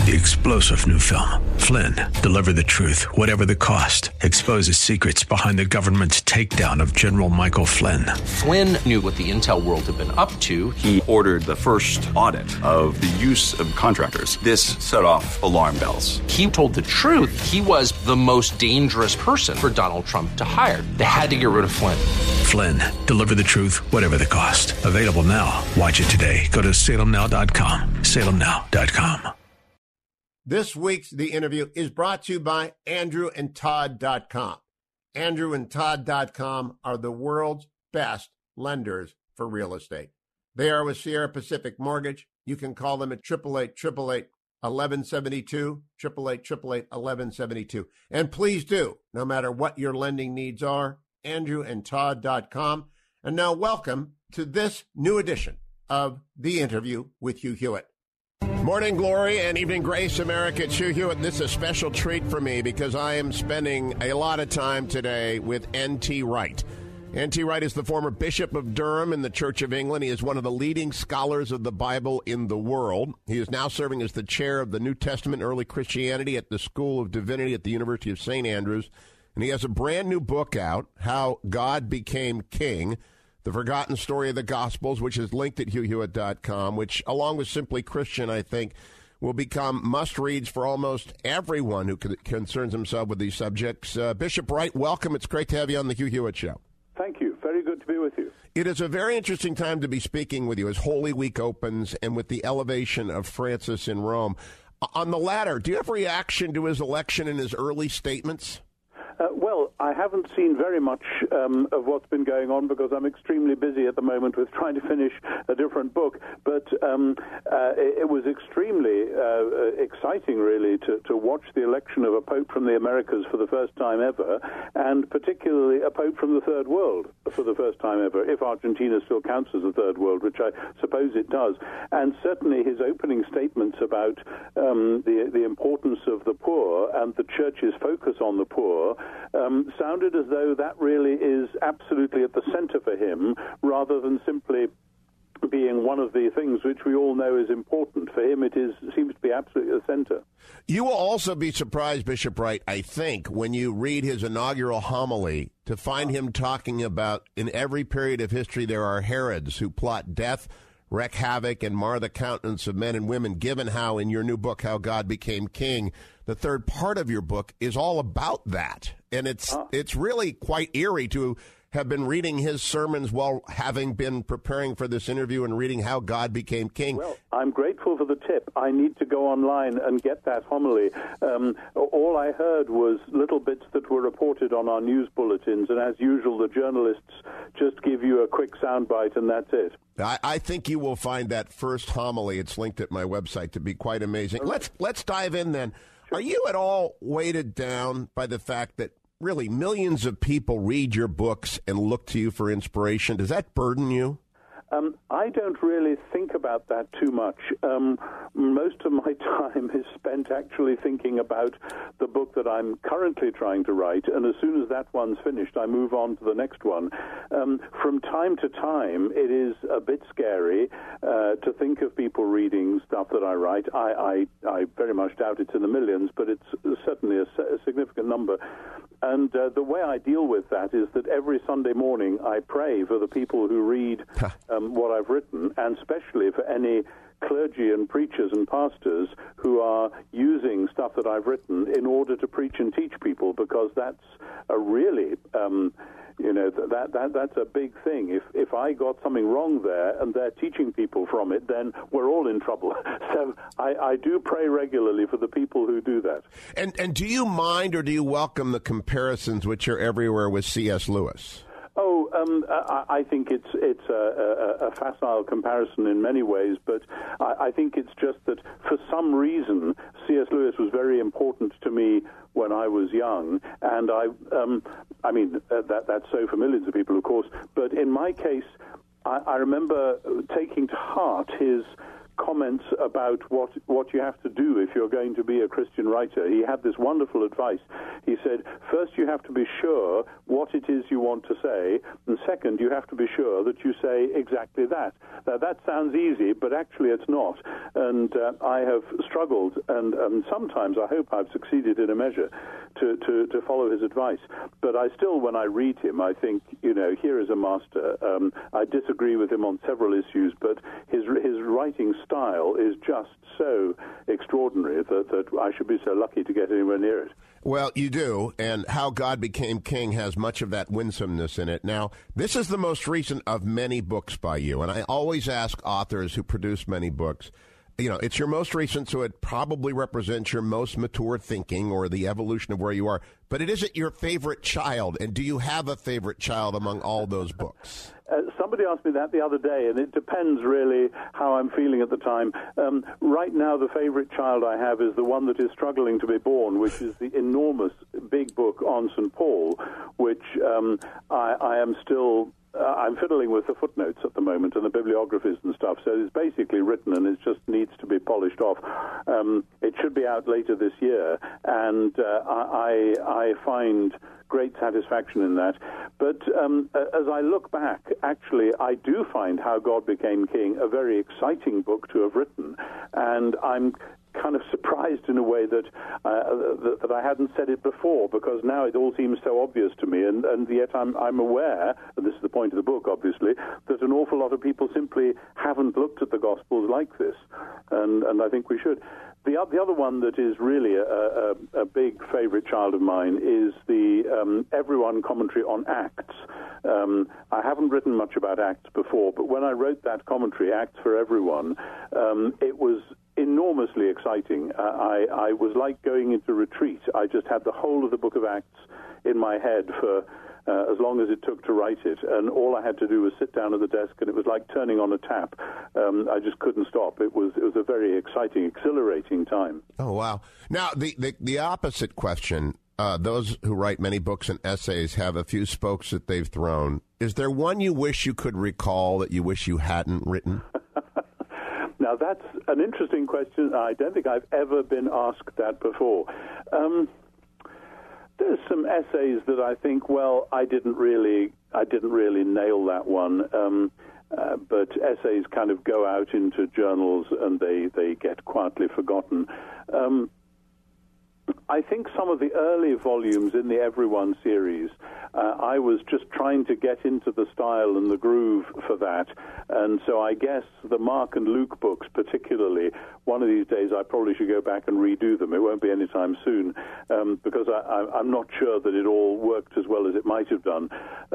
The explosive new film, Flynn, deliver the truth, whatever the cost, exposes secrets behind the government's takedown of General Michael Flynn. Flynn knew what the intel world had been up to. He ordered the first audit of the use of contractors. This set off alarm bells. He told the truth. He was the most dangerous person for Donald Trump to hire. They had to get rid of Flynn. Flynn, deliver the truth, whatever the cost. Available now. Watch it today. Go to salemnow.com. salemnow.com. This week's The Interview is brought to you by andrewandtodd.com. Andrewandtodd.com are the world's best lenders for real estate. They are with Sierra Pacific Mortgage. You can call them at 888-888-1172, 888-888-1172. And please do, no matter what your lending needs are, andrewandtodd.com. And now welcome to this new edition of The Interview with Hugh Hewitt. Morning glory and evening grace, America. It's Hugh Hewitt. This is a special treat for me because I am spending a lot of time today with N.T. Wright. N.T. Wright is the former Bishop of Durham in the Church of England. He is one of the leading scholars of the Bible in the world. He is now serving as the chair of the New Testament Early Christianity at the School of Divinity at the University of St. Andrews. And he has a brand new book out, How God Became King, The Forgotten Story of the Gospels, which is linked at HughHewitt.com, which, along with Simply Christian, I think, will become must-reads for almost everyone who concerns himself with these subjects. Bishop Wright, welcome. It's great to have you on the Hugh Hewitt Show. Thank you. Very good to be with you. It is a very interesting time to be speaking with you as Holy Week opens and with the elevation of Francis in Rome. On the latter, do you have a reaction to his election and his early statements? Well, I haven't seen very much of what's been going on because I'm extremely busy at the moment with trying to finish a different book. But it was extremely exciting, really, to watch the election of a pope from the Americas for the first time ever, and particularly a pope from the Third World for the first time ever, if Argentina still counts as a Third World, which I suppose it does. And certainly his opening statements about the importance of the poor and the Church's focus on the poor sounded as though that really is absolutely at the center for him, rather than simply being one of the things which we all know is important. For him, seems to be absolutely the center. You will also be surprised, Bishop Wright, I think, when you read his inaugural homily, to find him talking about, in every period of history, there are Herods who plot death, wreak havoc, and mar the countenance of men and women, given how, in your new book, How God Became King, the third part of your book is all about that. And it's really quite eerie to have been reading his sermons while having been preparing for this interview and reading How God Became King. Well, I'm grateful for the tip. I need to go online and get that homily. All I heard was little bits that were reported on our news bulletins, and as usual, the journalists just give you a quick soundbite, and that's it. I think you will find that first homily, it's linked at my website, to be quite amazing. Let's dive in then. Sure. Are you at all weighted down by the fact that really millions of people read your books and look to you for inspiration? Does that burden you? I don't really think about that too much. Most of my time is spent actually thinking about the book that I'm currently trying to write, and as soon as that one's finished, I move on to the next one. From time to time, it is a bit scary to think of people reading stuff that I write. I very much doubt it's in the millions, but it's certainly a significant number. And the way I deal with that is that every Sunday morning I pray for the people who read what I've written, and especially for any clergy and preachers and pastors who are using stuff that I've written in order to preach and teach people, because that's a really, that's a big thing. If I got something wrong there and they're teaching people from it, then we're all in trouble. So I do pray regularly for the people who do that. And do you mind or do you welcome the comparisons which are everywhere with C.S. Lewis? Oh, I think it's a facile comparison in many ways, but I think it's just that for some reason C.S. Lewis was very important to me when I was young, and that's so for millions of people, of course. But in my case, I remember taking to heart his comments about what you have to do if you're going to be a Christian writer. He had this wonderful advice. He said, first you have to be sure what it is you want to say, and second, you have to be sure that you say exactly that. Now, that sounds easy, but actually it's not. And I have struggled, and sometimes I hope I've succeeded in a measure to follow his advice. But I still, when I read him, I think, here is a master. I disagree with him on several issues, but his writing style is just so extraordinary that I should be so lucky to get anywhere near it. Well, you do, and How God Became King has much of that winsomeness in it. Now, this is the most recent of many books by you, and I always ask authors who produce many books, it's your most recent, so it probably represents your most mature thinking or the evolution of where you are, but it isn't your favorite child, and do you have a favorite child among all those books? Somebody asked me that the other day, and it depends really how I'm feeling at the time. Right now, the favorite child I have is the one that is struggling to be born, which is the enormous big book on St. Paul, which I am still... I'm fiddling with the footnotes at the moment and the bibliographies and stuff, so it's basically written and it just needs to be polished off. It should be out later this year, and I find great satisfaction in that. But as I look back, actually, I do find How God Became King a very exciting book to have written, and I'm kind of surprised in a way that I hadn't said it before, because now it all seems so obvious to me, and yet I'm aware, and this is the point of the book, obviously, that an awful lot of people simply haven't looked at the Gospels like this, and I think we should. The other one that is really a big favorite child of mine is the Everyone commentary on Acts. I haven't written much about Acts before, but when I wrote that commentary, Acts for Everyone, it was enormously exciting. I was like going into retreat. I just had the whole of the book of Acts in my head for as long as it took to write it, and all I had to do was sit down at the desk, and it was like turning on a tap. I just couldn't stop. It was a very exciting, exhilarating time. Oh, wow. Now, the opposite question, those who write many books and essays have a few spokes that they've thrown. Is there one you wish you could recall that you wish you hadn't written? Now, that's an interesting question. I don't think I've ever been asked that before. There's some essays that I think, well, I didn't really nail that one. But essays kind of go out into journals and they get quietly forgotten. I think some of the early volumes in the Everyone series, I was just trying to get into the style and the groove for that. And so I guess the Mark and Luke books particularly, one of these days I probably should go back and redo them. It won't be anytime soon, because I'm not sure that it all worked as well as it might have done.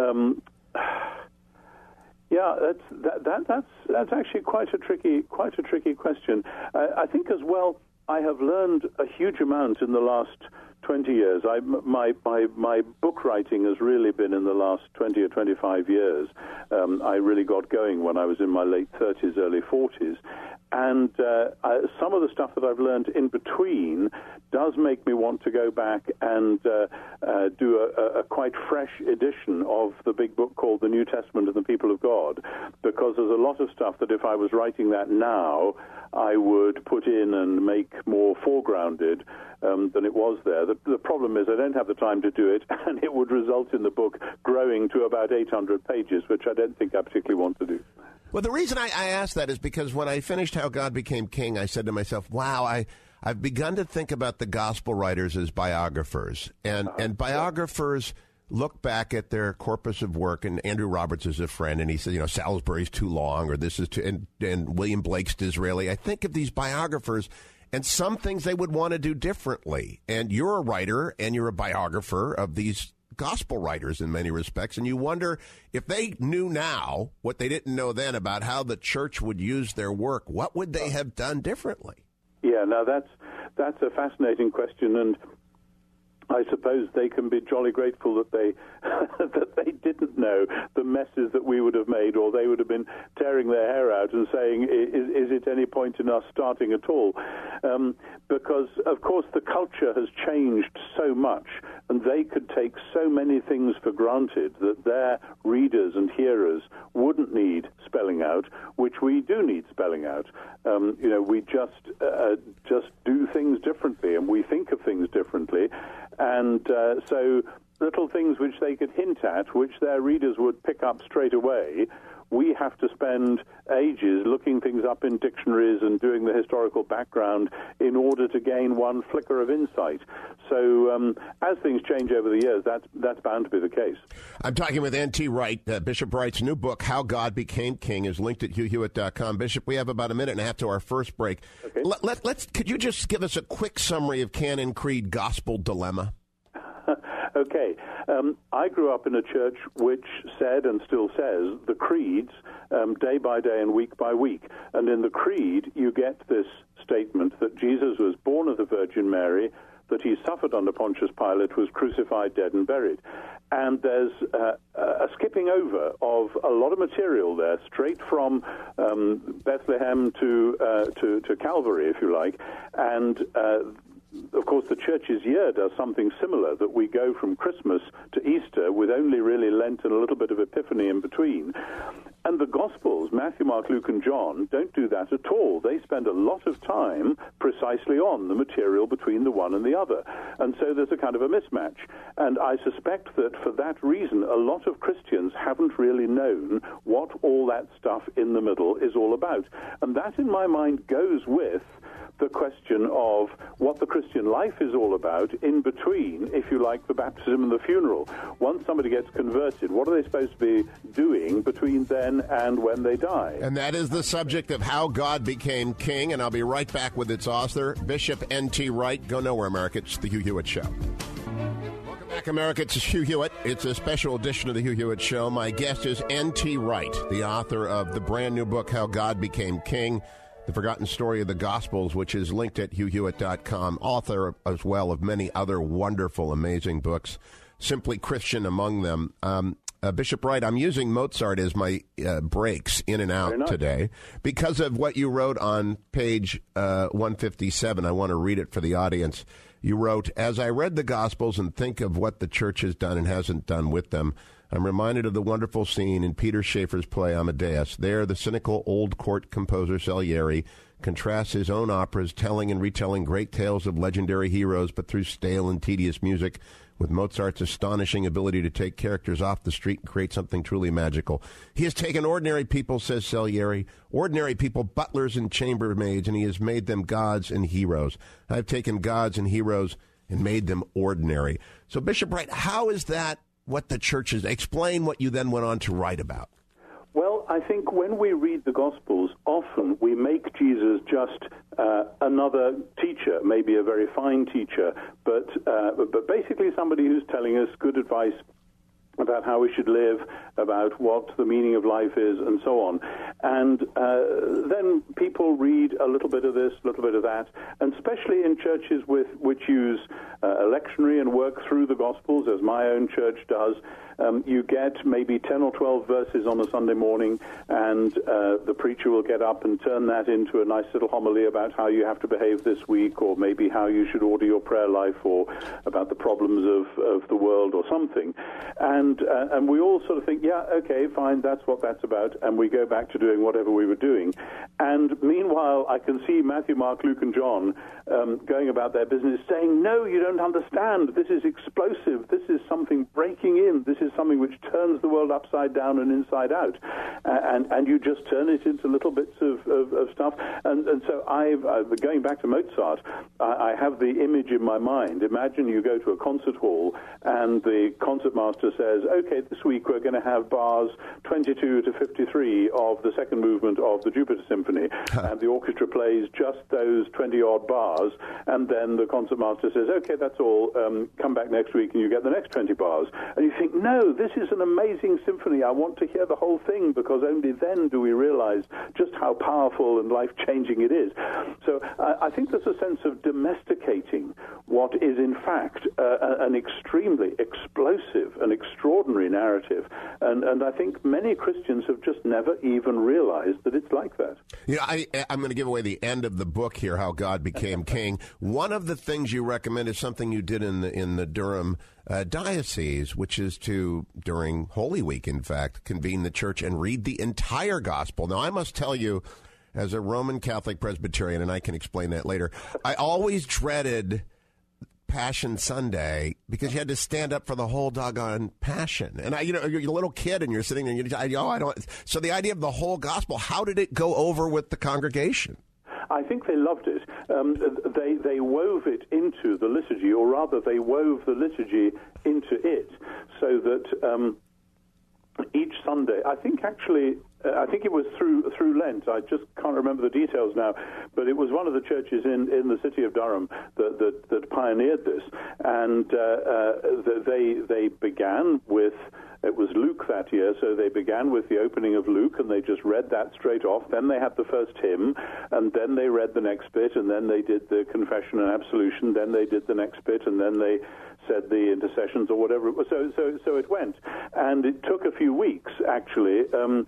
Yeah, that's actually quite a tricky question. I think as well, I have learned a huge amount in the last 20 years. My book writing has really been in the last 20 or 25 years. I really got going when I was in my late 30s, early 40s. And some of the stuff that I've learned in between does make me want to go back and do a quite fresh edition of the big book called The New Testament and the People of God, because there's a lot of stuff that if I was writing that now, I would put in and make more foregrounded than it was there. The problem is I don't have the time to do it, and it would result in the book growing to about 800 pages, which I don't think I particularly want to do. Well, the reason I asked that is because when I finished How God Became King, I said to myself, wow, I've begun to think about the gospel writers as biographers, and biographers look back at their corpus of work, and Andrew Roberts is a friend, and he said, Salisbury's too long, or this is too, and William Blake's Disraeli. I think of these biographers, and some things they would want to do differently. And you're a writer, and you're a biographer of these gospel writers in many respects, and you wonder if they knew now what they didn't know then about how the church would use their work, what would they have done differently? Yeah, now that's a fascinating question, and I suppose they can be jolly grateful that they that they didn't know the messes that we would have made, or they would have been tearing their hair out and saying, is it any point in us starting at all? Because, of course, the culture has changed so much and they could take so many things for granted that their readers and hearers wouldn't need spelling out, which we do need spelling out. We just do things differently, and we think of things differently, and so little things which they could hint at, which their readers would pick up straight away, we have to spend ages looking things up in dictionaries and doing the historical background in order to gain one flicker of insight. So as things change over the years, that's bound to be the case. I'm talking with N.T. Wright. Bishop Wright's new book, How God Became King, is linked at hughhewitt.com. Bishop, we have about a minute and a half to our first break. Okay. Could you just give us a quick summary of Canon Creed Gospel Dilemma? Okay. I grew up in a church which said and still says the creeds day by day and week by week. And in the creed, you get this statement that Jesus was born of the Virgin Mary, that he suffered under Pontius Pilate, was crucified, dead, and buried. And there's a skipping over of a lot of material there, straight from Bethlehem to Calvary, if you like. And of course, the church's year does something similar, that we go from Christmas to Easter with only really Lent and a little bit of Epiphany in between. And the Gospels, Matthew, Mark, Luke, and John, don't do that at all. They spend a lot of time precisely on the material between the one and the other. And so there's a kind of a mismatch. And I suspect that for that reason, a lot of Christians haven't really known what all that stuff in the middle is all about. And that, in my mind, goes with the question of what the Christian life is all about in between, if you like, the baptism and the funeral. Once somebody gets converted, what are they supposed to be doing between then and when they die? And that is the subject of How God Became King, and I'll be right back with its author, Bishop N.T. Wright. Go nowhere, America. It's the Hugh Hewitt Show. Welcome back, America. It's Hugh Hewitt. It's a special edition of the Hugh Hewitt Show. My guest is N.T. Wright, the author of the brand new book, How God Became King, The Forgotten Story of the Gospels, which is linked at hughhewitt.com, author as well of many other wonderful, amazing books, Simply Christian among them. Bishop Wright, I'm using Mozart as my breaks in and out today because of what you wrote on page 157. I want to read it for the audience. You wrote, "As I read the Gospels and think of what the church has done and hasn't done with them, I'm reminded of the wonderful scene in Peter Schaeffer's play Amadeus. There, the cynical old court composer Salieri contrasts his own operas, telling and retelling great tales of legendary heroes, but through stale and tedious music, with Mozart's astonishing ability to take characters off the street and create something truly magical. He has taken ordinary people," says Salieri, "ordinary people, butlers and chambermaids, and he has made them gods and heroes. I've taken gods and heroes and made them ordinary." So, Bishop Wright, how is that what the church is? Explain what you then went on to write about. Well, I think when we read the Gospels, often we make Jesus just another teacher, maybe a very fine teacher, but basically somebody who's telling us good advice about how we should live, about what the meaning of life is, and so on. And then people read a little bit of this, a little bit of that, and especially in churches which use lectionary and work through the Gospels, as my own church does, you get maybe 10 or 12 verses on a Sunday morning, and the preacher will get up and turn that into a nice little homily about how you have to behave this week, or maybe how you should order your prayer life, or about the problems of the world or something. And we all sort of think, yeah, okay, fine, that's what that's about, and we go back to doing whatever we were doing. And meanwhile, I can see Matthew, Mark, Luke, and John going about their business saying, no, you don't understand. This is explosive. This is something breaking in. This is something which turns the world upside down and inside out. And you just turn it into little bits of stuff. And so going back to Mozart, I have the image in my mind. Imagine you go to a concert hall and the concertmaster says, okay, this week we're going to have bars 22 to 53 of the second movement of the Jupiter Symphony. And the orchestra plays just those 20-odd bars. And then the concertmaster says, okay, that's all. Come back next week and you get the next 20 bars. And you think, no, this is an amazing symphony. I want to hear the whole thing, because only then do we realize just how powerful and life-changing it is. So I think there's a sense of domesticating what is, in fact, an extremely explosive and extraordinary narrative. And I think many Christians have just never even realized that it's like that. You know, I'm going to give away the end of the book here, How God Became King. One of the things you recommend is something you did in the Durham diocese, which is to, during Holy Week, in fact, convene the church and read the entire gospel. Now, I must tell you, as a Roman Catholic Presbyterian, and I can explain that later, I always dreaded Passion Sunday because you had to stand up for the whole doggone Passion. And you're a little kid and you're sitting there and I don't. So the idea of the whole gospel, how did it go over with the congregation? I think they loved it. They wove it into the liturgy, or rather they wove the liturgy into it, so that each Sunday, I think it was through Lent. I just can't remember the details now, but it was one of the churches in the city of Durham that pioneered this, and they began with. It was Luke that year, so they began with the opening of Luke, and they just read that straight off. Then they had the first hymn, and then they read the next bit, and then they did the confession and absolution. Then they did the next bit, and then they said the intercessions or whatever it was. So it went, and it took a few weeks actually,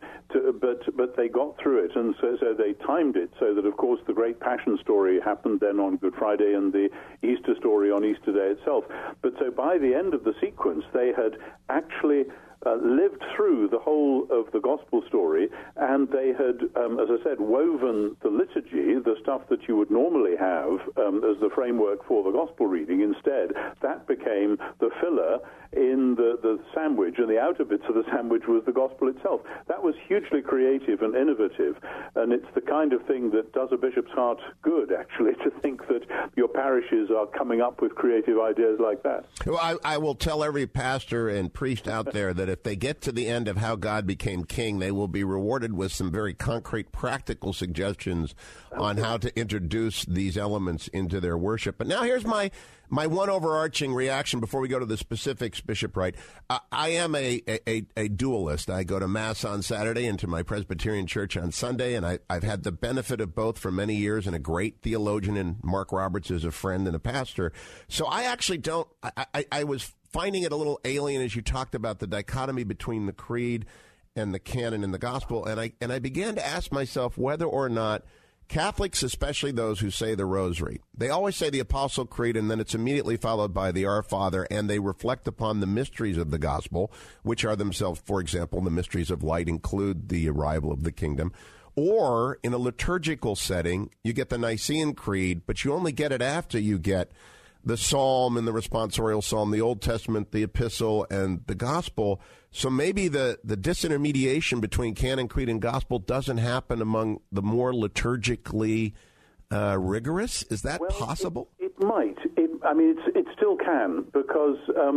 but they got through it, and so they timed it so that, of course, the great Passion story happened then on Good Friday, and the Easter story on Easter Day itself. But so by the end of the sequence, they had actually lived through the whole of the gospel story, and they had, as I said, woven the liturgy, the stuff that you would normally have as the framework for the gospel reading. Instead, that became the filler in the sandwich, and the outer bits of the sandwich was the gospel itself. That was hugely creative and innovative, and it's the kind of thing that does a bishop's heart good, actually, to think that your parishes are coming up with creative ideas like that. Well, I will tell every pastor and priest out there that if they get to the end of how God became king, they will be rewarded with some very concrete, practical suggestions on how to introduce these elements into their worship. But now here's my one overarching reaction before we go to the specifics, Bishop Wright. I am a dualist. I go to Mass on Saturday and to my Presbyterian church on Sunday, and I've had the benefit of both for many years, and a great theologian in Mark Roberts is a friend and a pastor. So I actually don't, I was finding it a little alien as you talked about the dichotomy between the creed and the canon and the gospel, and I began to ask myself whether or not Catholics, especially those who say the Rosary, they always say the Apostle Creed, and then it's immediately followed by the Our Father, and they reflect upon the mysteries of the gospel, which are themselves, for example, the mysteries of light include the arrival of the kingdom. Or in a liturgical setting, you get the Nicene Creed, but you only get it after you get the Psalm and the responsorial Psalm, the Old Testament, the Epistle, and the Gospel. So maybe the disintermediation between canon, creed, and gospel doesn't happen among the more liturgically rigorous. Is that possible? It might. It still can, because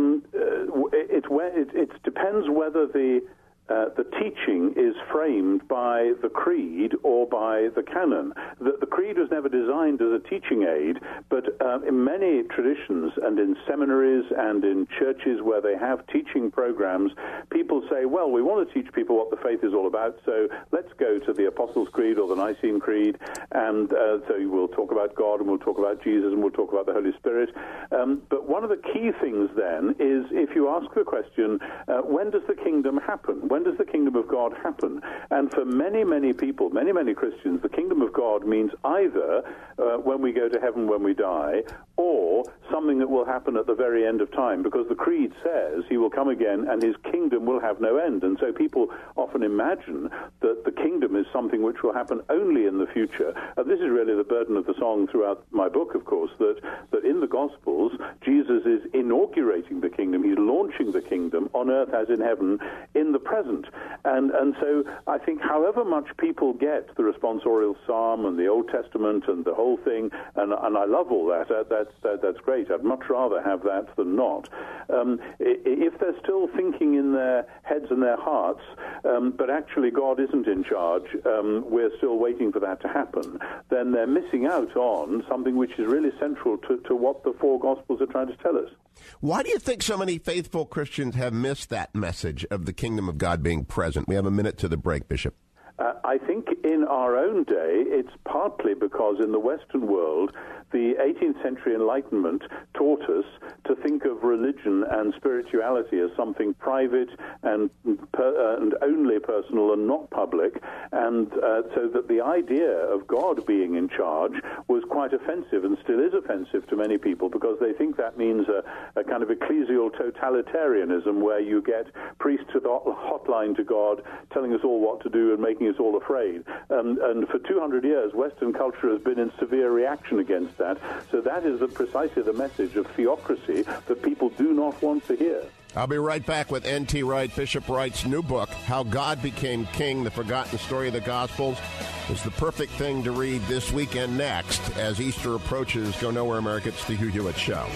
it depends whether the teaching is framed by the creed or by the canon. The creed was never designed as a teaching aid, but in many traditions and in seminaries and in churches where they have teaching programs, people say, well, we want to teach people what the faith is all about, so let's go to the Apostles' Creed or the Nicene Creed, and so we'll talk about God, and we'll talk about Jesus, and we'll talk about the Holy Spirit. But one of the key things then is, if you ask the question, when does the kingdom happen? When does the kingdom of God happen? And for many, many people, many, many Christians, the kingdom of God means either when we go to heaven when we die, or something that will happen at the very end of time, because the creed says he will come again and his kingdom will have no end. And so people often imagine that the kingdom is something which will happen only in the future. And this is really the burden of the song throughout my book, of course, that in the Gospels, Jesus is inaugurating the kingdom. He's launching the kingdom on earth as in heaven in the present. And so I think however much people get the responsorial Psalm and the Old Testament and the whole thing, and I love all that, that's great. I'd much rather have that than not. If they're still thinking in their heads and their hearts, but actually God isn't in charge, we're still waiting for that to happen, then they're missing out on something which is really central to what the four Gospels are trying to tell us. Why do you think so many faithful Christians have missed that message of the kingdom of God being present? We have a minute to the break, Bishop. I think in our own day, it's partly because in the Western world, the 18th century Enlightenment taught us to think of religion and spirituality as something private and only personal and not public, and so that the idea of God being in charge was quite offensive and still is offensive to many people, because they think that means a kind of ecclesial totalitarianism where you get priests with a hotline to God telling us all what to do and making us all afraid. And for 200 years, Western culture has been in severe reaction against that. So that is precisely the message of theocracy that people do not want to hear. I'll be right back with N.T. Wright, Bishop Wright's new book, How God Became King, The Forgotten Story of the Gospels. It's the perfect thing to read this week and next as Easter approaches. Go nowhere, America. It's the Hugh Hewitt Show.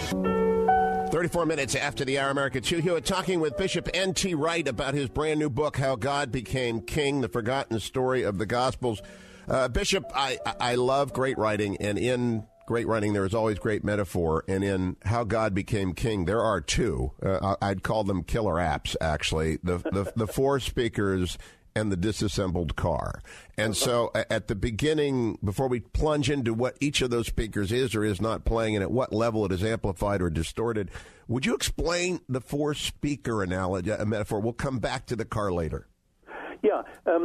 34 minutes after the hour, America. Hugh Hewitt talking with Bishop N.T. Wright about his brand new book, How God Became King, The Forgotten Story of the Gospels. Bishop, I love great writing, and in great writing, there is always great metaphor, and in How God Became King, there are two. I'd call them killer apps, actually. The four speakers and the disassembled car. And so at the beginning, before we plunge into what each of those speakers is or is not playing and at what level it is amplified or distorted, would you explain the four-speaker analogy, a metaphor? We'll come back to the car later. Yeah,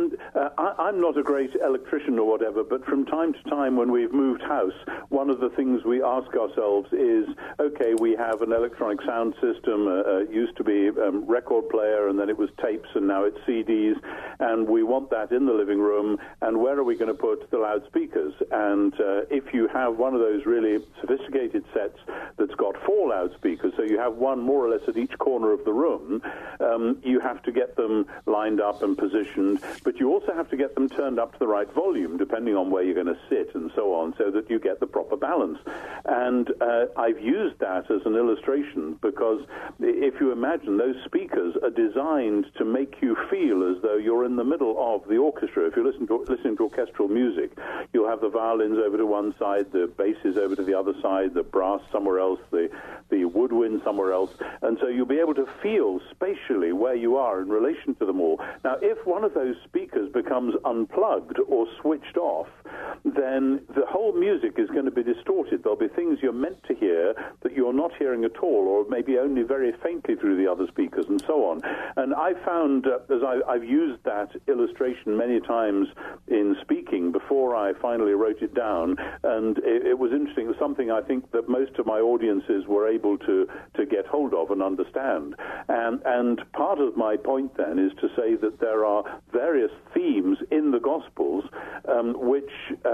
I'm not a great electrician or whatever, but from time to time when we've moved house, one of the things we ask ourselves is, okay, we have an electronic sound system, it used to be record player, and then it was tapes, and now it's CDs, and we want that in the living room, and where are we going to put the loudspeakers? And if you have one of those really sophisticated sets that's got four loudspeakers, so you have one more or less at each corner of the room, you have to get them lined up and positioned, but you also have to get them turned up to the right volume, depending on where you're going to sit and so on, so that you get the proper balance. And I've used that as an illustration because if you imagine, those speakers are designed to make you feel as though you're in the middle of the orchestra. If you're listening to orchestral music, you'll have the violins over to one side, the basses over to the other side, the brass somewhere else, the woodwind somewhere else, and so you'll be able to feel spatially where you are in relation to them all. Now, if one of those speakers becomes unplugged or switched off, then the whole music is going to be distorted. There'll be things you're meant to hear that you're not hearing at all, or maybe only very faintly through the other speakers, and so on. And I found, as I've used that illustration many times in speaking before I finally wrote it down, and it was interesting. It was something I think that most of my audiences were able to get hold of and understand. And part of my point then is to say that there are various themes in the Gospels which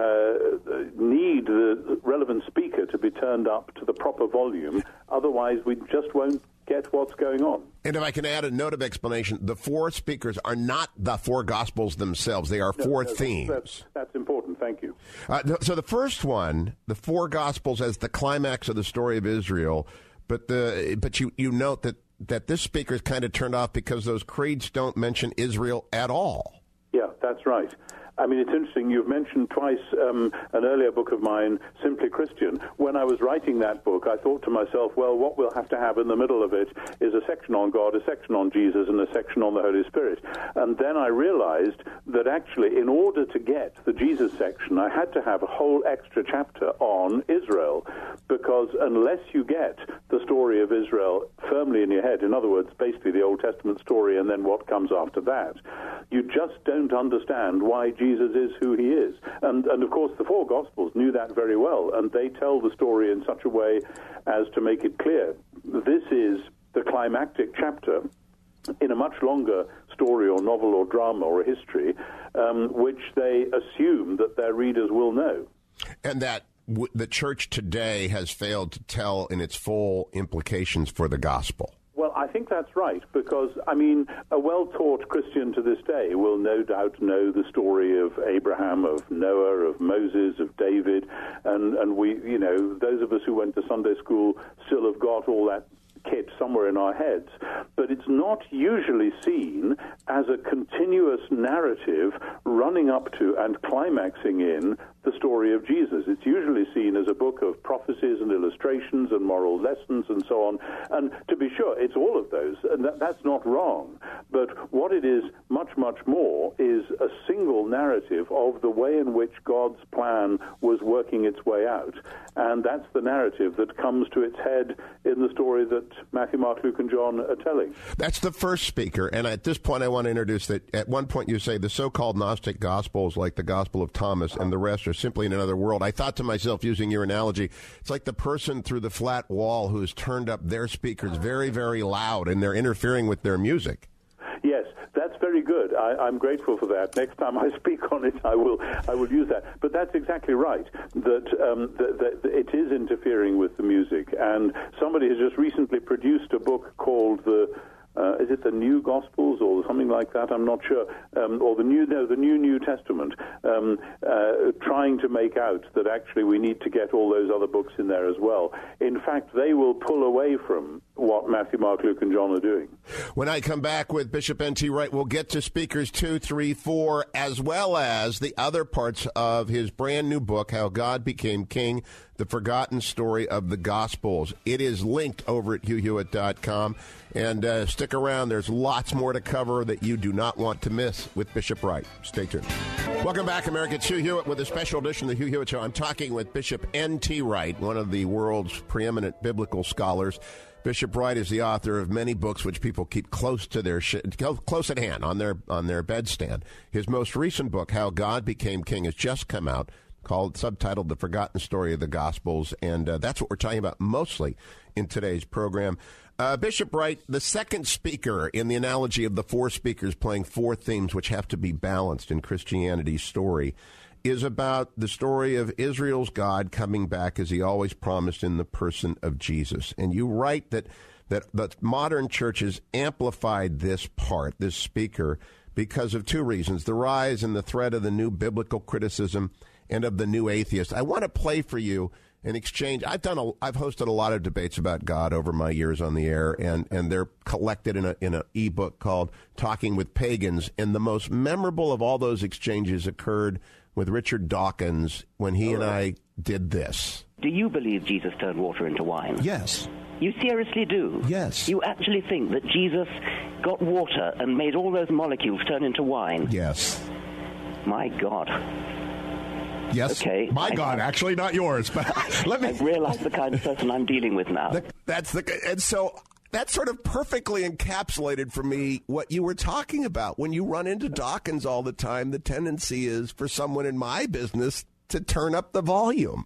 need the relevant speaker to be turned up to the proper volume. Otherwise, we just won't get what's going on. And if I can add a note of explanation, the four speakers are not the four Gospels themselves. They are four themes. That's important. Thank you. So the first one, the four Gospels as the climax of the story of Israel, but you note that this speaker is kind of turned off because those creeds don't mention Israel at all. Yeah, that's right. I mean, it's interesting. You've mentioned twice an earlier book of mine, Simply Christian. When I was writing that book, I thought to myself, well, what we'll have to have in the middle of it is a section on God, a section on Jesus, and a section on the Holy Spirit. And then I realized that actually, in order to get the Jesus section, I had to have a whole extra chapter on Israel, because unless you get the story of Israel firmly in your head, in other words, basically the Old Testament story and then what comes after that, you just don't understand why Jesus is who he is. And of course, the four Gospels knew that very well, and they tell the story in such a way as to make it clear. This is the climactic chapter in a much longer story or novel or drama or history, which they assume that their readers will know. And that the church today has failed to tell in its full implications for the gospel. Well, I think that's right, because, I mean, a well-taught Christian to this day will no doubt know the story of Abraham, of Noah, of Moses, of David, and we, you know, those of us who went to Sunday school still have got all that kit somewhere in our heads, but it's not usually seen as a continuous narrative running up to and climaxing in the story of Jesus. It's usually seen as a book of prophecies and illustrations and moral lessons and so on. And to be sure, it's all of those, and that's not wrong. But what it is much, much more is a single narrative of the way in which God's plan was working its way out. And that's the narrative that comes to its head in the story that Matthew, Mark, Luke, and John are telling. That's the first speaker. And at this point, I want to introduce that at one point you say the so-called Gnostic Gospels, like the Gospel of Thomas and the rest, are simply in another world. I thought to myself, using your analogy, it's like the person through the flat wall who's turned up their speakers very, very loud, and they're interfering with their music. Yes, that's very good. I'm grateful for that. Next time I speak on it, I will use that. But that's exactly right, that it is interfering with the music. And somebody has just recently produced a book called is it the New Gospels or something like that? I'm not sure. Or the New Testament, trying to make out that actually we need to get all those other books in there as well. In fact, they will pull away from what Matthew, Mark, Luke, and John are doing. When I come back with Bishop N.T. Wright, we'll get to speakers 2, 3, 4, as well as the other parts of his brand new book, How God Became King, The Forgotten Story of the Gospels. It is linked over at HughHewitt.com. And stick around. There's lots more to cover that you do not want to miss with Bishop Wright. Stay tuned. Welcome back, America. It's Hugh Hewitt with a special edition of the Hugh Hewitt Show. I'm talking with Bishop N.T. Wright, one of the world's preeminent biblical scholars. Bishop Wright is the author of many books which people keep close at hand on their bedstand. His most recent book, How God Became King, has just come out, subtitled The Forgotten Story of the Gospels, and that's what we're talking about mostly in today's program. Bishop Wright, the second speaker in the analogy of the four speakers playing four themes which have to be balanced in Christianity's story, is about the story of Israel's God coming back as he always promised in the person of Jesus. And you write that modern churches amplified this speaker, because of two reasons: the rise and the threat of the new biblical criticism and of the new atheist. I want to play for you an exchange. I've hosted a lot of debates about God over my years on the air, and they're collected in an ebook called Talking with Pagans. And the most memorable of all those exchanges occurred with Richard Dawkins when he and I did this. Do you believe Jesus turned water into wine? Yes. You seriously do? Yes. You actually think that Jesus got water and made all those molecules turn into wine? Yes. My God. Yes. Okay. My God, actually not yours, but let me... I've realized the kind of person I'm dealing with now. And so that sort of perfectly encapsulated for me what you were talking about. When you run into Dawkins all the time, the tendency is for someone in my business to turn up the volume.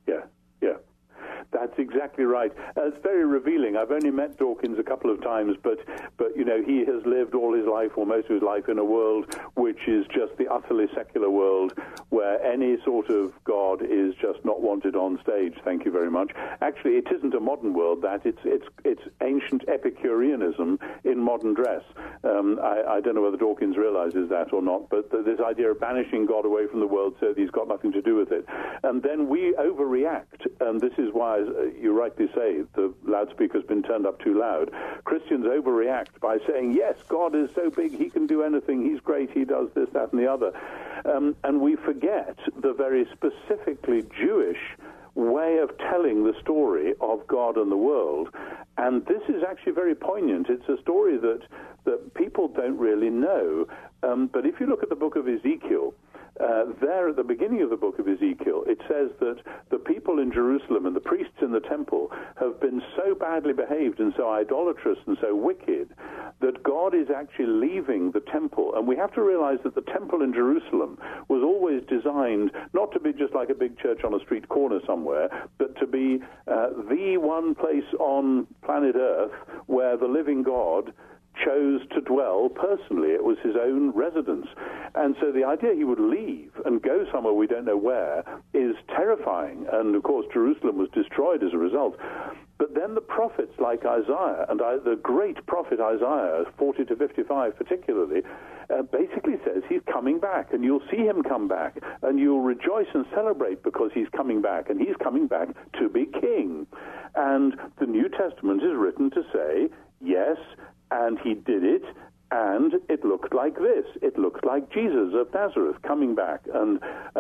That's exactly right. It's very revealing. I've only met Dawkins a couple of times, but you know, he has lived all his life, or most of his life, in a world which is just the utterly secular world, where any sort of God is just not wanted on stage. Thank you very much. Actually, it isn't a modern world. That it's ancient Epicureanism in modern dress. I don't know whether Dawkins realizes that or not, but this idea of banishing God away from the world so that he's got nothing to do with it, and then we overreact, and this is why, you rightly say, the loudspeaker's been turned up too loud. Christians overreact by saying, yes, God is so big, he can do anything, he's great, he does this, that, and the other. And we forget the very specifically Jewish way of telling the story of God and the world. And this is actually very poignant. It's a story that people don't really know. But if you look at the book of Ezekiel, there at the beginning of the book of Ezekiel, it says that the people in Jerusalem and the priests in the temple have been so badly behaved and so idolatrous and so wicked that God is actually leaving the temple. And we have to realize that the temple in Jerusalem was always designed not to be just like a big church on a street corner somewhere, but to be the one place on planet Earth where the living God chose to dwell personally. It was his own residence. And so the idea he would leave and go somewhere we don't know where is terrifying. And, of course, Jerusalem was destroyed as a result. But then the prophets like Isaiah, and the great prophet Isaiah, 40 to 55 particularly, basically says he's coming back, and you'll see him come back, and you'll rejoice and celebrate because he's coming back, and he's coming back to be king. And the New Testament is written to say, yes, and he did it, And it looked like this. It looked like Jesus of Nazareth coming back and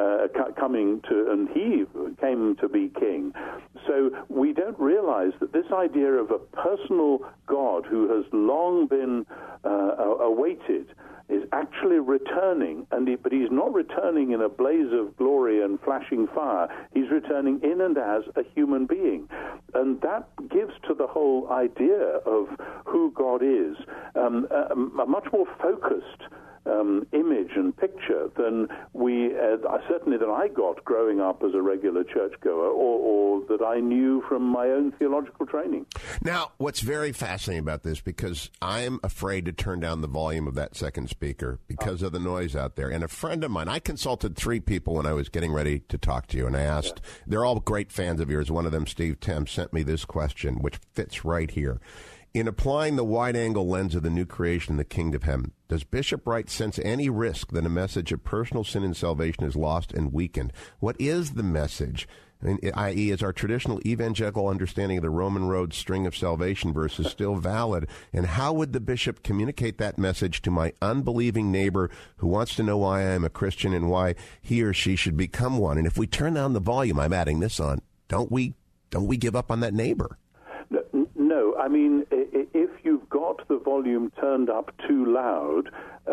he came to be king. So we don't realize that this idea of a personal God who has long been awaited is actually returning, but he's not returning in a blaze of glory and flashing fire. He's returning in and as a human being. And that gives to the whole idea of who God is a much more focused image and picture than certainly than I got growing up as a regular churchgoer, or that I knew from my own theological training. Now, what's very fascinating about this, because I'm afraid to turn down the volume of that second speaker because of the noise out there. And a friend of mine, I consulted 3 people when I was getting ready to talk to you, and I asked, they're all great fans of yours. One of them, Steve Thames, sent me this question, which fits right here. In applying the wide-angle lens of the new creation in the kingdom of heaven, does Bishop Wright sense any risk that a message of personal sin and salvation is lost and weakened? What is the message? I.e., is our traditional evangelical understanding of the Roman road string of salvation verses still valid? And how would the bishop communicate that message to my unbelieving neighbor who wants to know why I am a Christian and why he or she should become one? And if we turn down the volume, I'm adding this on, don't we give up on that neighbor? No, I mean, if you've got the volume turned up too loud,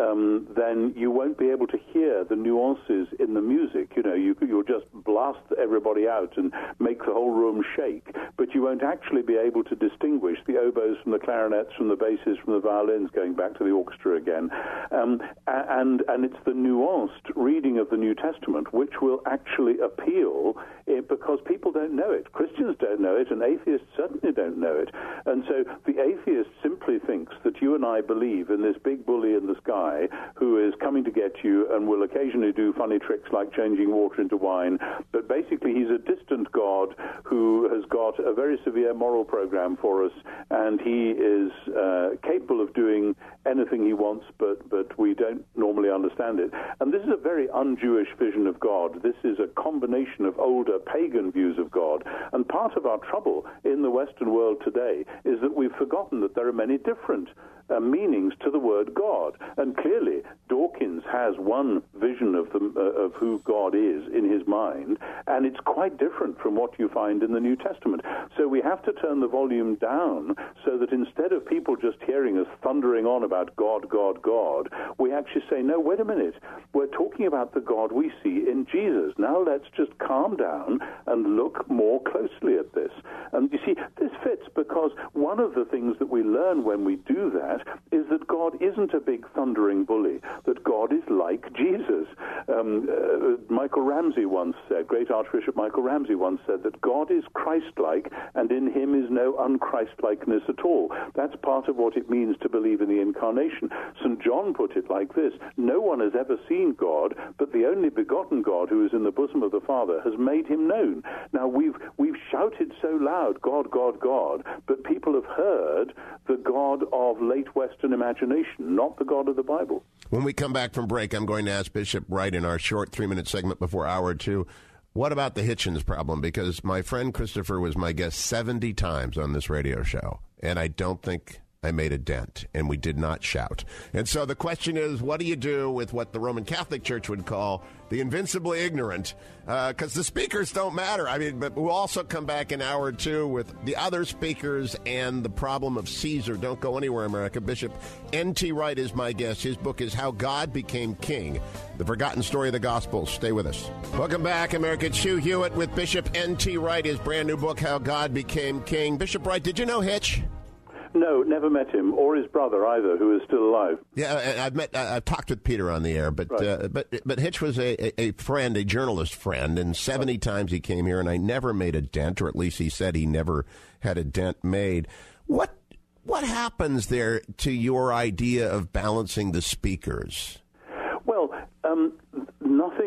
then you won't be able to hear the nuances in the music. You know, you'll just blast everybody out and make the whole room shake, but you won't actually be able to distinguish the oboes from the clarinets, from the basses, from the violins, going back to the orchestra again. And it's the nuanced reading of the New Testament which will actually appeal, because people don't know it. Christians don't know it, and atheists certainly don't know it. And so the atheist simply thinks that you and I believe in this big bully in the sky who is coming to get you and will occasionally do funny tricks like changing water into wine, but basically he's a distant God who has got a very severe moral program for us, and he is capable of doing anything he wants, but we don't normally understand it. And this is a very un-Jewish vision of God. This is a combination of older pagan views of God. And part of our trouble in the Western world today is that we've forgotten that there are many different meanings to the word God. And clearly, Dawkins has one vision of who God is in his mind, and it's quite different from what you find in the New Testament. So we have to turn the volume down so that instead of people just hearing us thundering on about God, God, God, we actually say, no, wait a minute, we're talking about the God we see in Jesus. Now let's just calm down and look more closely at this. And you see, this fits because one of the things that we learn when we do that is that God isn't a big thundering bully, that God is like Jesus. Michael Ramsey once said, great Archbishop Michael Ramsey once said that God is Christ-like and in him is no unChrist-likeness at all. That's part of what it means to believe in the incarnation. St. John put it like this: no one has ever seen God, but the only begotten God who is in the bosom of the Father has made him known. Now, we've shouted so loud, God, God, God, but people have heard the God of late Western imagination, not the God of the Bible. When we come back from break, I'm going to ask Bishop Wright in our short 3-minute segment before hour 2, what about the Hitchens problem? Because my friend Christopher was my guest 70 times on this radio show, and I don't think I made a dent, and we did not shout. And so the question is, what do you do with what the Roman Catholic Church would call the invincibly ignorant? Because the speakers don't matter. I mean, but we'll also come back in hour 2 with the other speakers and the problem of Caesar. Don't go anywhere, America. Bishop N.T. Wright is my guest. His book is How God Became King, The Forgotten Story of the Gospels. Stay with us. Welcome back, America. It's Hugh Hewitt with Bishop N.T. Wright, his brand new book, How God Became King. Bishop Wright, did you know Hitch? No, never met him, or his brother either, who is still alive. Yeah, I've talked with Peter on the air, but right. But Hitch was a friend, a journalist friend, and 70 times he came here, and I never made a dent, or at least he said he never had a dent made. What happens there to your idea of balancing the speakers? Well, nothing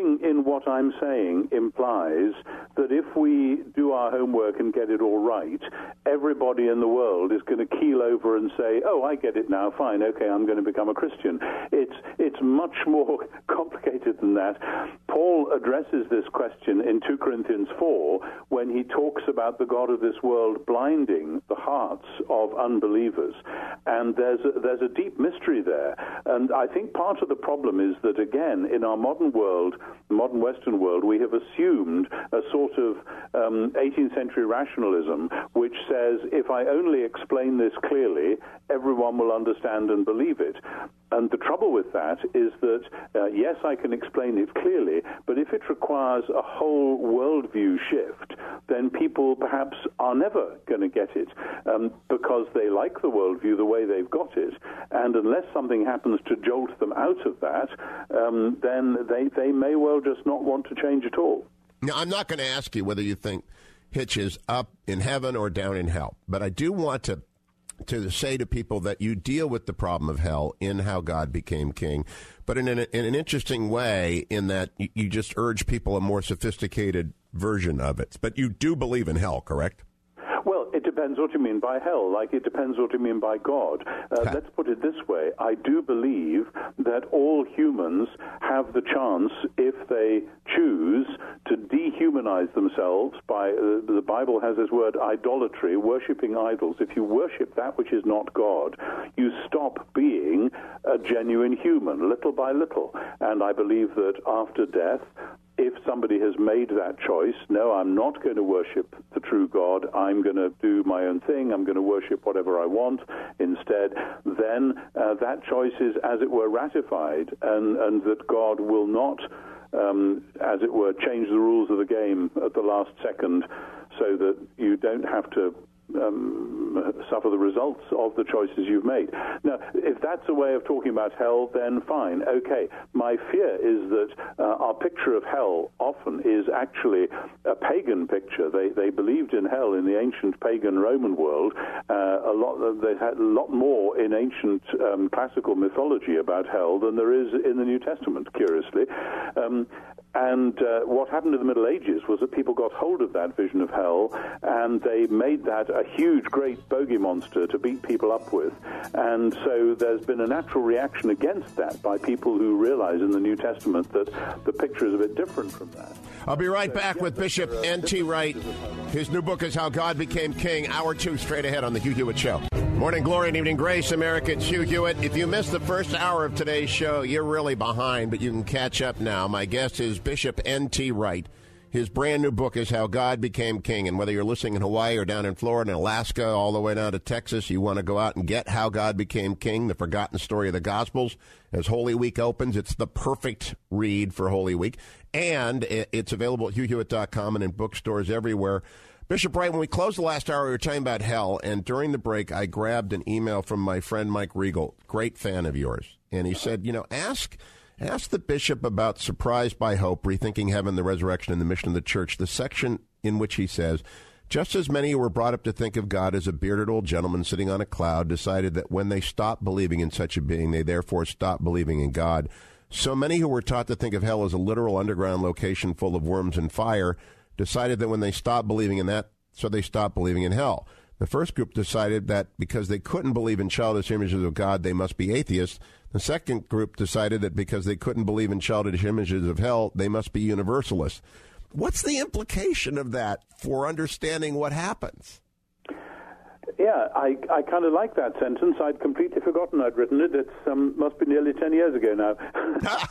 nothing in what I'm saying implies that if we do our homework and get it all right, everybody in the world is going to keel over and say, oh, I get it now, fine, okay, I'm going to become a Christian. It's much more complicated than that. Paul addresses this question in 2 Corinthians 4 when he talks about the God of this world blinding the hearts of unbelievers. And there's a deep mystery there. And I think part of the problem is that, again, in our modern world, modern Western world, we have assumed a sort of 18th century rationalism which says, if I only explain this clearly, everyone will understand and believe it. And the trouble with that is that, yes, I can explain it clearly, but if it requires a whole worldview shift, then people perhaps are never going to get it because they like the worldview the way they've got it. And unless something happens to jolt them out of that, then they may well just not want to change at all. Now, I'm not going to ask you whether you think Hitch is up in heaven or down in hell, but I do want to say to people that you deal with the problem of hell in How God Became King, but in an interesting way, in that you just urge people a more sophisticated version of it. But you do believe in hell, correct? Well, it depends what you mean by hell, like it depends what you mean by God. Let's put it this way. I do believe that all humans have the chance, if they choose, to dehumanize themselves by, the Bible has this word, idolatry, worshipping idols. If you worship that which is not God, you stop being a genuine human, little by little. And I believe that after death, if somebody has made that choice, no, I'm not going to worship the true God, I'm going to do my own thing, I'm going to worship whatever I want instead, then that choice is, as it were, ratified, and that God will not, as it were, change the rules of the game at the last second so that you don't have to suffer the results of the choices you've made. Now, if that's a way of talking about hell, then fine, okay. My fear is that our picture of hell often is actually a pagan picture. They believed in hell in the ancient pagan Roman world. They had a lot more in ancient classical mythology about hell than there is in the New Testament, curiously. And what happened in the Middle Ages was that people got hold of that vision of hell, and they made that a huge, great bogey monster to beat people up with. And so there's been a natural reaction against that by people who realize in the New Testament that the picture is a bit different from that. I'll be right back with Bishop N.T. Wright. His new book is How God Became King. Hour 2 straight ahead on The Hugh Hewitt Show. Morning glory and evening grace, America. It's Hugh Hewitt. If you missed the first hour of today's show, you're really behind, but you can catch up now. My guest is Bishop N.T. Wright. His brand new book is How God Became King. And whether you're listening in Hawaii or down in Florida and Alaska, all the way down to Texas, you want to go out and get How God Became King, the forgotten story of the Gospels. As Holy Week opens, it's the perfect read for Holy Week. And it's available at HughHewitt.com and in bookstores everywhere. Bishop Wright, when we closed the last hour, we were talking about hell. And during the break, I grabbed an email from my friend Mike Riegel, great fan of yours. And he said, ask the bishop about Surprised by Hope, Rethinking Heaven, the Resurrection, and the Mission of the Church, the section in which he says, just as many who were brought up to think of God as a bearded old gentleman sitting on a cloud decided that when they stopped believing in such a being, they therefore stopped believing in God, so many who were taught to think of hell as a literal underground location full of worms and fire decided that when they stopped believing in that, so they stopped believing in hell. The first group decided that because they couldn't believe in childish images of God, they must be atheists. The second group decided that because they couldn't believe in childish images of hell, they must be universalists. What's the implication of that for understanding what happens? Yeah, I kind of like that sentence. I'd completely forgotten I'd written it. It must be nearly 10 years ago now.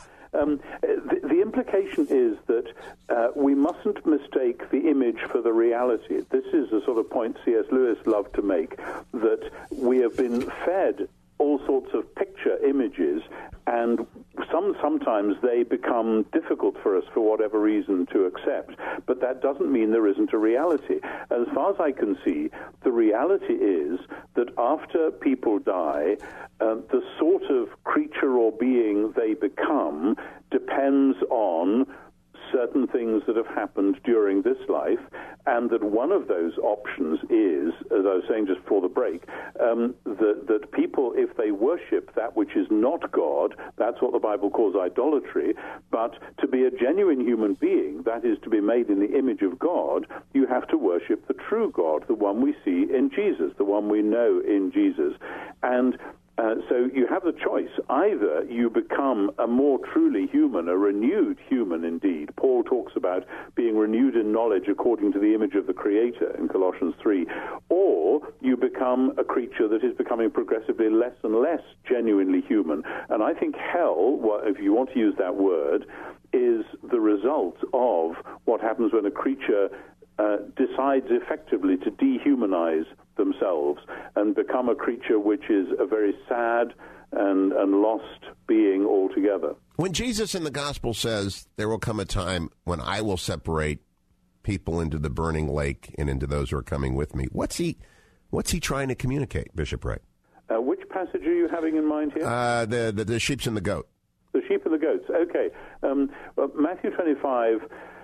The implication is that we mustn't mistake the image for the reality. This is the sort of point C.S. Lewis loved to make, that we have been fed all sorts of picture images, and sometimes they become difficult for us for whatever reason to accept. But that doesn't mean there isn't a reality. As far as I can see, the reality is that after people die, the sort of creature or being they become depends on certain things that have happened during this life, and that one of those options is as I was saying just before the break, that people, if they worship that which is not God, that's what the Bible calls idolatry. But to be a genuine human being, that is to be made in the image of God, you have to worship the true God, the one we see in Jesus, the one we know in Jesus. And so you have the choice. Either you become a more truly human, a renewed human indeed. Paul talks about being renewed in knowledge according to the image of the Creator in Colossians 3. Or you become a creature that is becoming progressively less and less genuinely human. And I think hell, if you want to use that word, is the result of what happens when a creature decides effectively to dehumanize themselves and become a creature which is a very sad and lost being altogether. When Jesus in the gospel says, there will come a time when I will separate people into the burning lake and into those who are coming with me, what's he trying to communicate, Bishop Wright? Which passage are you having in mind here? The sheep and the goat. The sheep and the goats. Okay. Matthew 25...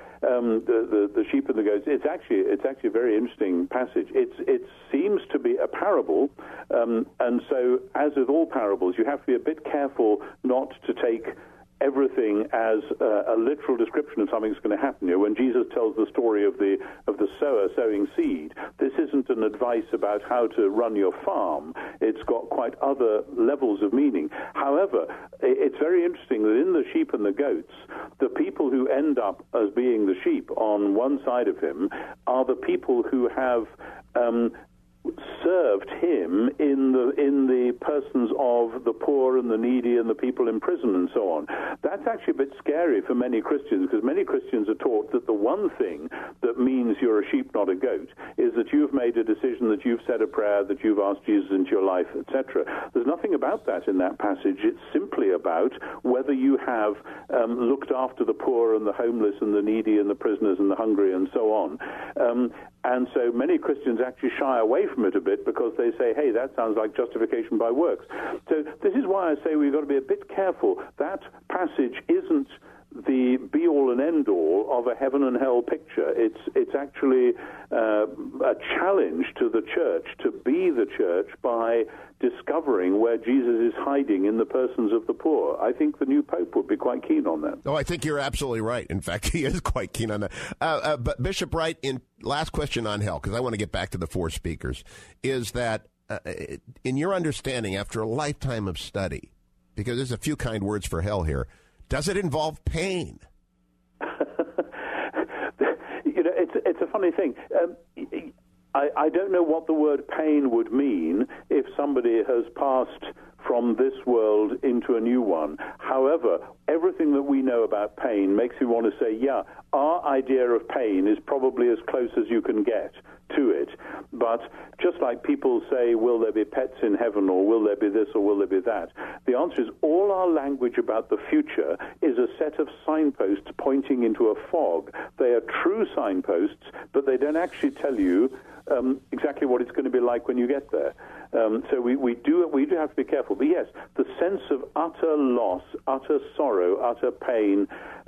the sheep and the goats. It's actually a very interesting passage. It seems to be a parable, and so as with all parables, you have to be a bit careful not to take everything as a literal description of something that's going to happen. You know, when Jesus tells the story of the sower sowing seed, this isn't an advice about how to run your farm. It's got quite other levels of meaning. However, it's very interesting that in the sheep and the goats, the people who end up as being the sheep on one side of him are the people who have served him in the persons of the poor and the needy and the people in prison and so on. That's actually a bit scary for many Christians, because many Christians are taught that the one thing that means you're a sheep, not a goat, is that you've made a decision, that you've said a prayer, that you've asked Jesus into your life, etc. There's nothing about that in that passage. It's simply about whether you have looked after the poor and the homeless and the needy and the prisoners and the hungry and so on. And so many Christians actually shy away from it a bit because they say, hey, that sounds like justification by works. So this is why I say we've got to be a bit careful. That passage isn't the be-all and end-all of a heaven and hell picture. It's actually a challenge to the church to be the church by discovering where Jesus is hiding in the persons of the poor. I think the new Pope would be quite keen on that. Oh, I think you're absolutely right. In fact, he is quite keen on that. But Bishop Wright, in last question on hell, because I want to get back to the four speakers, is that in your understanding, after a lifetime of study, because there's a few kind words for hell here, does it involve pain? It's a funny thing. I don't know what the word pain would mean if somebody has passed from this world into a new one. However, everything that we know about pain makes me want to say, yeah, our idea of pain is probably as close as you can get to it. But just like people say, will there be pets in heaven, or will there be this, or will there be that? The answer is all our language about the future is a set of signposts pointing into a fog. They are true signposts, but they don't actually tell you exactly what it's going to be like when you get there. So we do have to be careful. But yes, the sense of utter loss, utter sorrow, utter pain,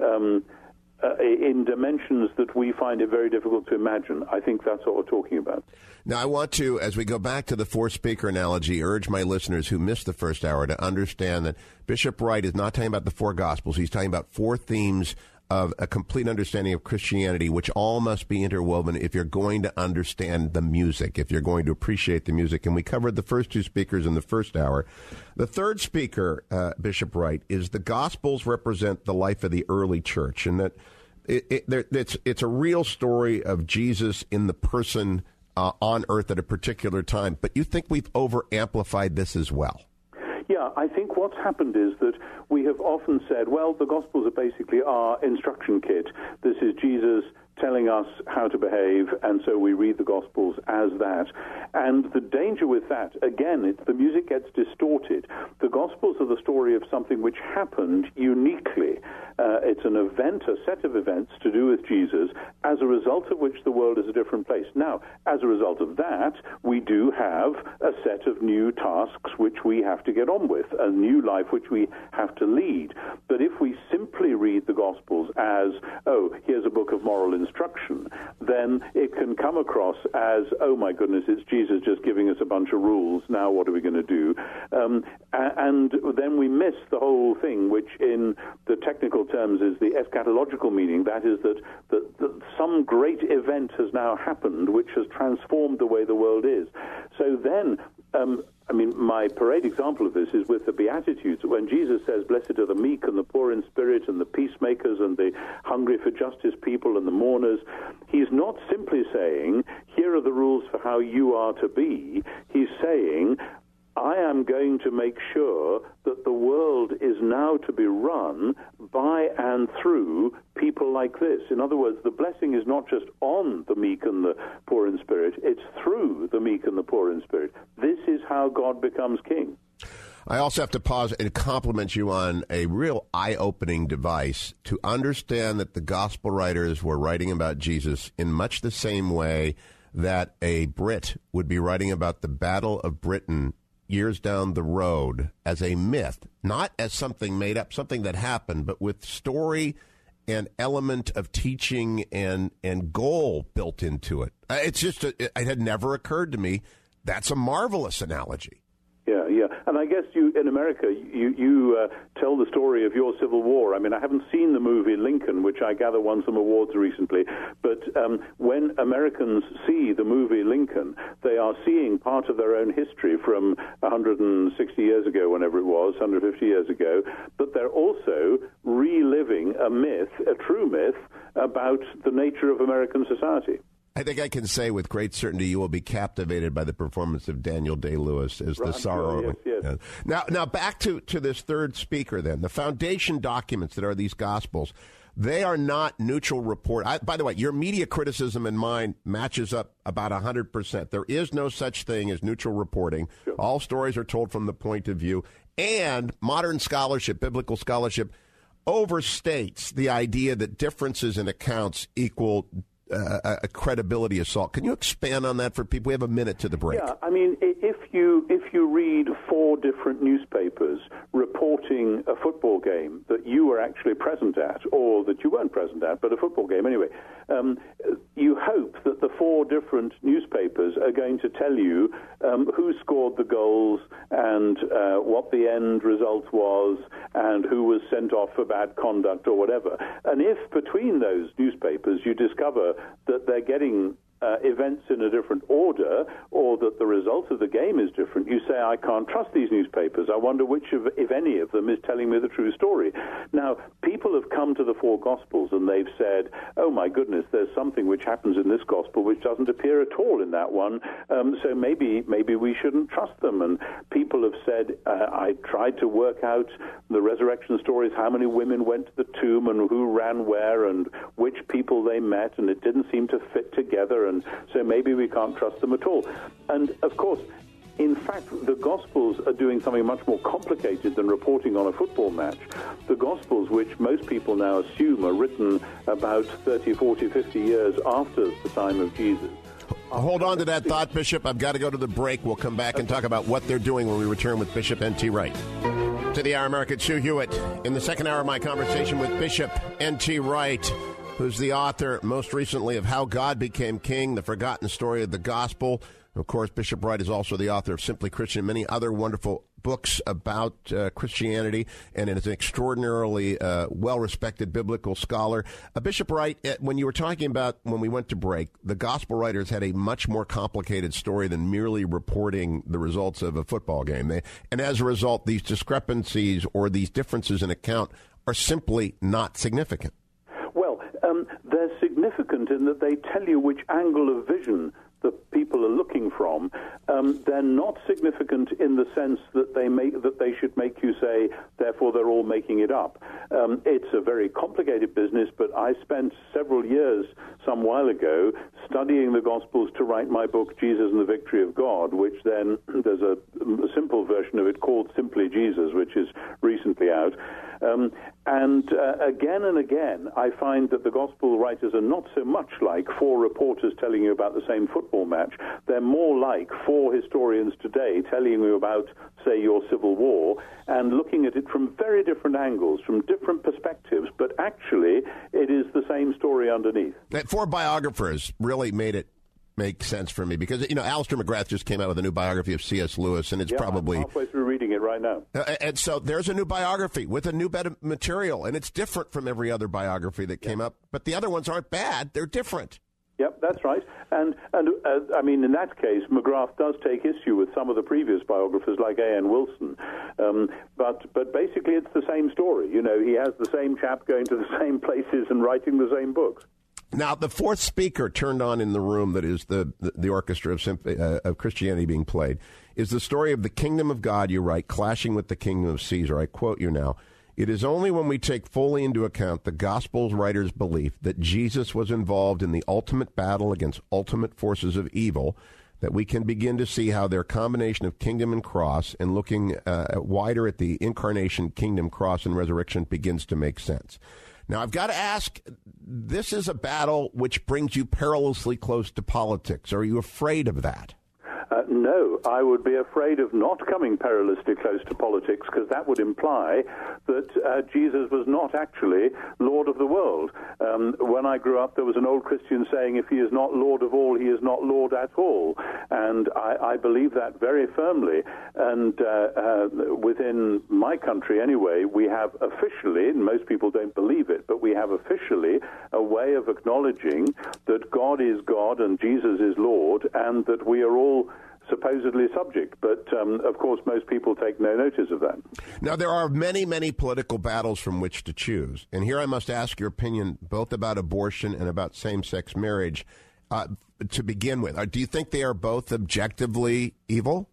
in dimensions that we find it very difficult to imagine. I think that's what we're talking about. Now, I want to, as we go back to the four-speaker analogy, urge my listeners who missed the first hour to understand that Bishop Wright is not talking about the four Gospels. He's talking about four themes of a complete understanding of Christianity, which all must be interwoven if you're going to understand the music, if you're going to appreciate the music. And we covered the first two speakers in the first hour. The third speaker, Bishop Wright, is the Gospels represent the life of the early church, and that it's a real story of Jesus in the person on earth at a particular time. But you think we've over-amplified this as well? Yeah, I think what's happened is that we have often said, well, the Gospels are basically our instruction kit. This is Jesus telling us how to behave, and so we read the Gospels as that. And the danger with that, again, the music gets distorted. The Gospels are the story of something which happened uniquely. It's an event, a set of events to do with Jesus, as a result of which the world is a different place. Now, as a result of that, we do have a set of new tasks which we have to get on with, a new life which we have to lead. But if we simply read the Gospels as, oh, here's a book of moral instruction, instruction, then it can come across as, oh my goodness, it's Jesus just giving us a bunch of rules. Now what are we going to do? And then we miss the whole thing, which in the technical terms is the eschatological meaning. That is that some great event has now happened which has transformed the way the world is. So then, my parade example of this is with the Beatitudes. When Jesus says, blessed are the meek and the poor in spirit and the peacemakers and the hungry for justice people and the mourners, he's not simply saying, here are the rules for how you are to be. He's saying, I am going to make sure that the world is now to be run by and through people like this. In other words, the blessing is not just on the meek and the poor in spirit, it's through the meek and the poor in spirit. This is how God becomes king. I also have to pause and compliment you on a real eye-opening device to understand that the gospel writers were writing about Jesus in much the same way that a Brit would be writing about the Battle of Britain years down the road as a myth, not as something made up, something that happened, but with story and element of teaching and goal built into it. It's just, it had never occurred to me. That's a marvelous analogy. Yeah. And I guess you, in America, you tell the story of your Civil War. I mean, I haven't seen the movie Lincoln, which I gather won some awards recently, but when Americans see the movie Lincoln, they are seeing part of their own history from 160 years ago, whenever it was, 150 years ago, but they're also reliving a myth, a true myth, about the nature of American society. I think I can say with great certainty you will be captivated by the performance of Daniel Day-Lewis as the sorrow. Yes. Now back to this third speaker then. The foundation documents that are these Gospels, they are not neutral report. By the way, your media criticism and mine matches up about 100%. There is no such thing as neutral reporting. Sure. All stories are told from the point of view. And modern scholarship, biblical scholarship, overstates the idea that differences in accounts equal a credibility assault. Can you expand on that for people? We have a minute to the break. Yeah, I mean, if you read 4 different newspapers reporting a football game that you were actually present at, or that you weren't present at, but a football game anyway, you hope that the 4 different newspapers are going to tell you who scored the goals and what the end result was and who was sent off for bad conduct or whatever. And if between those newspapers you discover that they're getting events in a different order, or that the result of the game is different, you say, I can't trust these newspapers. I wonder which, if any of them, is telling me the true story. Now, people have come to the 4 Gospels and they've said, oh my goodness, there's something which happens in this Gospel which doesn't appear at all in that one, so maybe we shouldn't trust them. And people have said, I tried to work out the resurrection stories, how many women went to the tomb and who ran where and which people they met, and it didn't seem to fit together, and so maybe we can't trust them at all. And, of course, in fact, the Gospels are doing something much more complicated than reporting on a football match. The Gospels, which most people now assume are written about 30, 40, 50 years after the time of Jesus. Hold on to that thought, Bishop. I've got to go to the break. We'll come back and talk about what they're doing when we return with Bishop N.T. Wright. To the Hour American, Stu Hewitt. In the second hour of my conversation with Bishop N.T. Wright, who's the author, most recently, of How God Became King, the Forgotten Story of the Gospel. Of course, Bishop Wright is also the author of Simply Christian and many other wonderful books about Christianity, and is an extraordinarily well-respected biblical scholar. Bishop Wright, when you were talking about, when we went to break, the gospel writers had a much more complicated story than merely reporting the results of a football game. And as a result, these discrepancies or these differences in account are simply not significant. They're significant in that they tell you which angle of vision the people are looking from. They're not significant in the sense that they should make you say, therefore they're all making it up. It's a very complicated business, but I spent several years some while ago studying the Gospels to write my book, Jesus and the Victory of God, which then there's a simple version of it called simply Jesus, which is recently out. Again and again, I find that the Gospel writers are not so much like four reporters telling you about the same football match. They're more like four historians today telling you about, say, your Civil War, and looking at it from very different angles, from different perspectives, but actually it is the same story underneath. That four biographers really made it make sense for me, because, Alistair McGrath just came out with a new biography of C.S. Lewis, and it's probably... I'm halfway through reading it right now. And so there's a new biography with a new bit of material, and it's different from every other biography that came up, but the other ones aren't bad. They're different. Yep, that's right. And in that case, McGrath does take issue with some of the previous biographers, like A.N. Wilson. But basically, it's the same story. He has the same chap going to the same places and writing the same books. Now, the fourth speaker turned on in the room that is the orchestra of Christianity being played is the story of the kingdom of God, you write, clashing with the kingdom of Caesar. I quote you now. It is only when we take fully into account the Gospels writer's belief that Jesus was involved in the ultimate battle against ultimate forces of evil that we can begin to see how their combination of kingdom and cross, and looking wider at the incarnation, kingdom, cross, and resurrection begins to make sense. Now, I've got to ask, this is a battle which brings you perilously close to politics. Are you afraid of that? No, I would be afraid of not coming perilously close to politics, because that would imply that Jesus was not actually Lord of the world. When I grew up, there was an old Christian saying, if he is not Lord of all, he is not Lord at all. And I believe that very firmly. And within my country anyway, we have officially, and most people don't believe it, but we have officially a way of acknowledging that God is God and Jesus is Lord, and that we are all supposedly subject, but of course most people take no notice of that. Now, there are many, many political battles from which to choose, and here I must ask your opinion both about abortion and about same-sex marriage to begin with. Do you think they are both objectively evil?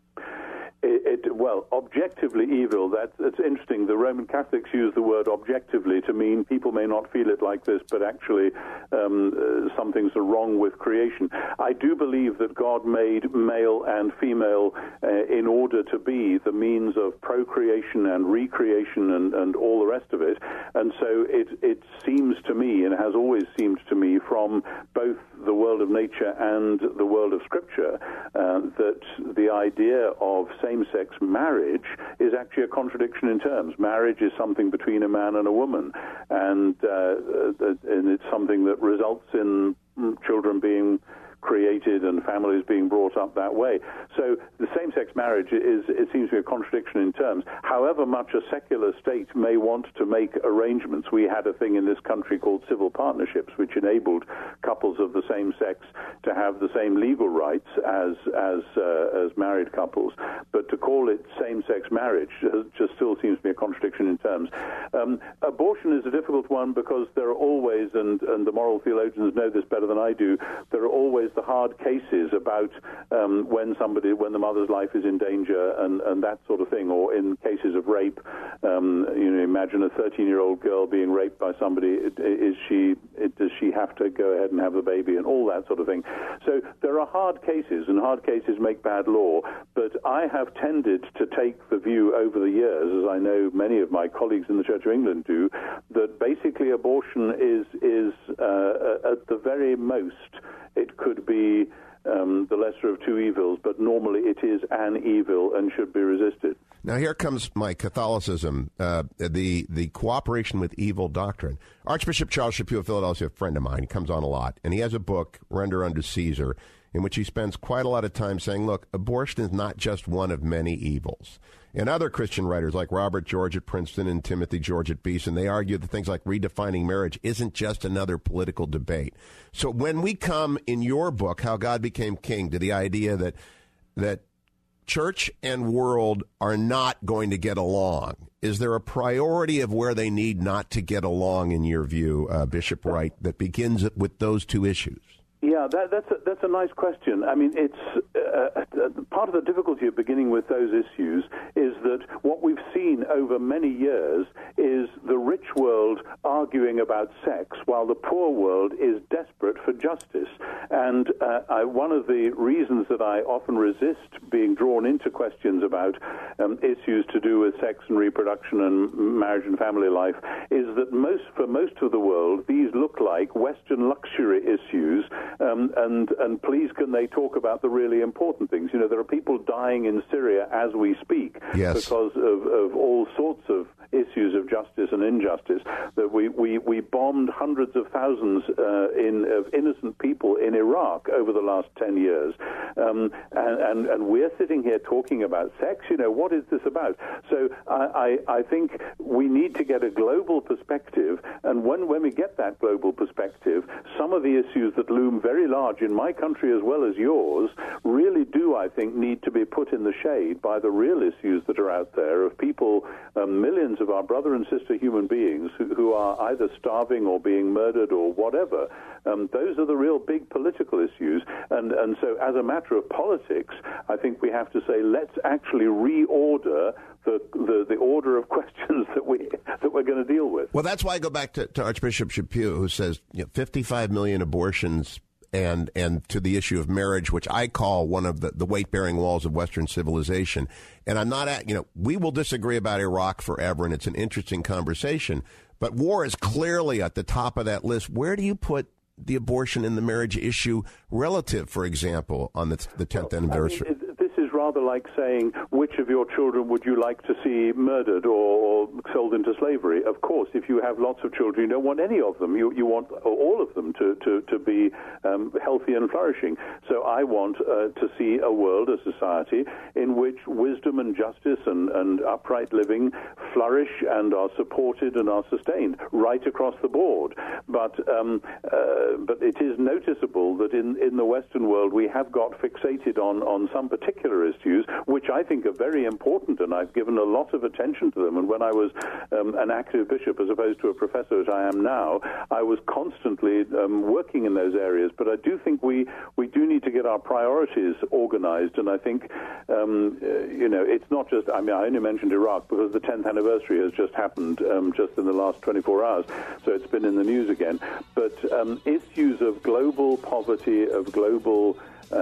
Well, objectively evil, that's interesting. The Roman Catholics use the word objectively to mean people may not feel it like this, but actually some things are wrong with creation. I do believe that God made male and female in order to be the means of procreation and recreation and all the rest of it. And so it seems to me, and has always seemed to me, from both the world of nature and the world of Scripture, that the idea of same-sex marriage is actually a contradiction in terms. Marriage is something between a man and a woman, and it's something that results in children being created and families being brought up that way. So the same-sex marriage it seems to be a contradiction in terms. However much a secular state may want to make arrangements, we had a thing in this country called civil partnerships, which enabled couples of the same sex to have the same legal rights as married couples. But to call it same-sex marriage just still seems to be a contradiction in terms. Abortion is a difficult one, because there are always, and the moral theologians know this better than I do, there are always the hard cases about when the mother's life is in danger and that sort of thing, or in cases of rape. Imagine a 13-year-old girl being raped by somebody. Does she have to go ahead and have the baby, and all that sort of thing? So there are hard cases, and hard cases make bad law. But I have tended to take the view over the years, as I know many of my colleagues in the Church of England do, that basically abortion is at the very most, it could be the lesser of two evils, but normally it is an evil and should be resisted. Now, here comes my Catholicism, the cooperation with evil doctrine. Archbishop Charles Chaput of Philadelphia, a friend of mine, he comes on a lot, and he has a book, Render Unto Caesar, in which he spends quite a lot of time saying, look, abortion is not just one of many evils. And other Christian writers like Robert George at Princeton and Timothy George at Beeson, they argue that things like redefining marriage isn't just another political debate. So when we come in your book, How God Became King, to the idea that church and world are not going to get along, is there a priority of where they need not to get along, in your view, Bishop Wright, that begins with those two issues? Yeah, that's a nice question. I mean, it's part of the difficulty of beginning with those issues is that what we've seen over many years is the rich world arguing about sex while the poor world is desperate for justice. And one of the reasons that I often resist being drawn into questions about issues to do with sex and reproduction and marriage and family life is that for most of the world, these look like Western luxury issues, and please can they talk about the really important things? You know, there are people dying in Syria as we speak because of all sorts of issues of justice and injustice. That we bombed hundreds of thousands of innocent people in Iraq over the last 10 years, and we're sitting here talking about sex. You know, what is this about? So I think we need to get a global perspective, and when we get that global perspective, some of the issues that loom very large in my country as well as yours really do, I think, need to be put in the shade by the real issues that are out there of people, millions of our brother and sister human beings who are either starving or being murdered or whatever. Those are the real big political issues, and so as a matter of politics, I think we have to say, let's actually reorder the order of questions that we're going to deal with. Well, that's why I go back to Archbishop Chaput, who says 55 million abortions and to the issue of marriage, which I call one of the weight-bearing walls of Western civilization. And I'm not we will disagree about Iraq forever, and it's an interesting conversation. But war is clearly at the top of that list. Where do you put the abortion and the marriage issue relative, for example, on the 10th anniversary? Rather like saying, which of your children would you like to see murdered or sold into slavery? Of course, if you have lots of children, you don't want any of them. You want all of them to be healthy and flourishing. So I want to see a world, a society, in which wisdom and justice and upright living flourish and are supported and are sustained right across the board. But it is noticeable that in the Western world we have got fixated on some particular issues, which I think are very important, and I've given a lot of attention to them. And when I was an active bishop, as opposed to a professor as I am now, I was constantly working in those areas. But I do think we do need to get our priorities organized, and I think, it's not just, I only mentioned Iraq because the 10th anniversary has just happened just in the last 24 hours, so it's been in the news again. But issues of global poverty, of global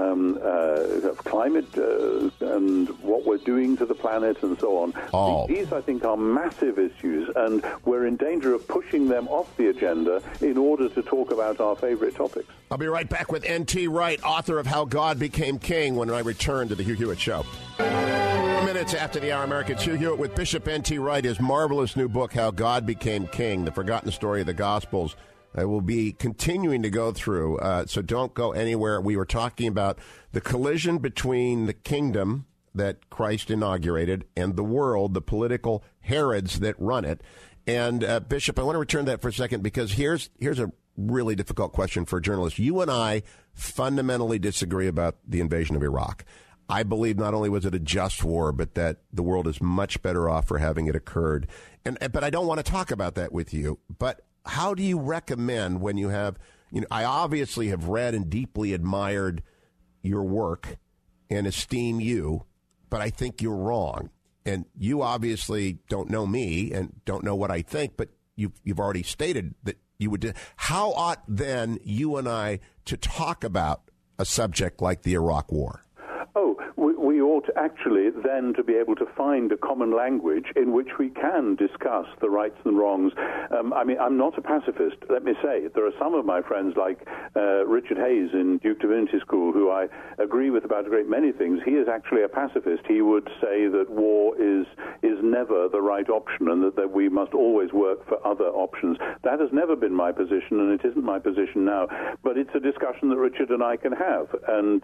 of climate and what we're doing to the planet and so on. These, I think, are massive issues, and we're in danger of pushing them off the agenda in order to talk about our favorite topics. I'll be right back with N.T. Wright, author of How God Became King, when I return to the Hugh Hewitt Show. 4 minutes after the hour, Americans. Hugh Hewitt with Bishop N.T. Wright, his marvelous new book, How God Became King, The Forgotten Story of the Gospels. I will be continuing to go through, so don't go anywhere. We were talking about the collision between the kingdom that Christ inaugurated and the world, the political Herods that run it. And, Bishop, I want to return to that for a second, because here's a really difficult question for a journalist. You and I fundamentally disagree about the invasion of Iraq. I believe not only was it a just war, but that the world is much better off for having it occurred. But I don't want to talk about that with you. But how do you recommend when you have, I obviously have read and deeply admired your work and esteem you, but I think you're wrong. And you obviously don't know me and don't know what I think, but you've already stated that you would do. How ought then you and I to talk about a subject like the Iraq War? We ought actually then to be able to find a common language in which we can discuss the rights and wrongs. I'm not a pacifist, let me say. There are some of my friends, like Richard Hayes in Duke Divinity School, who I agree with about a great many things. He is actually a pacifist. He would say that war is never the right option, and that we must always work for other options. That has never been my position, and it isn't my position now. But it's a discussion that Richard and I can have, and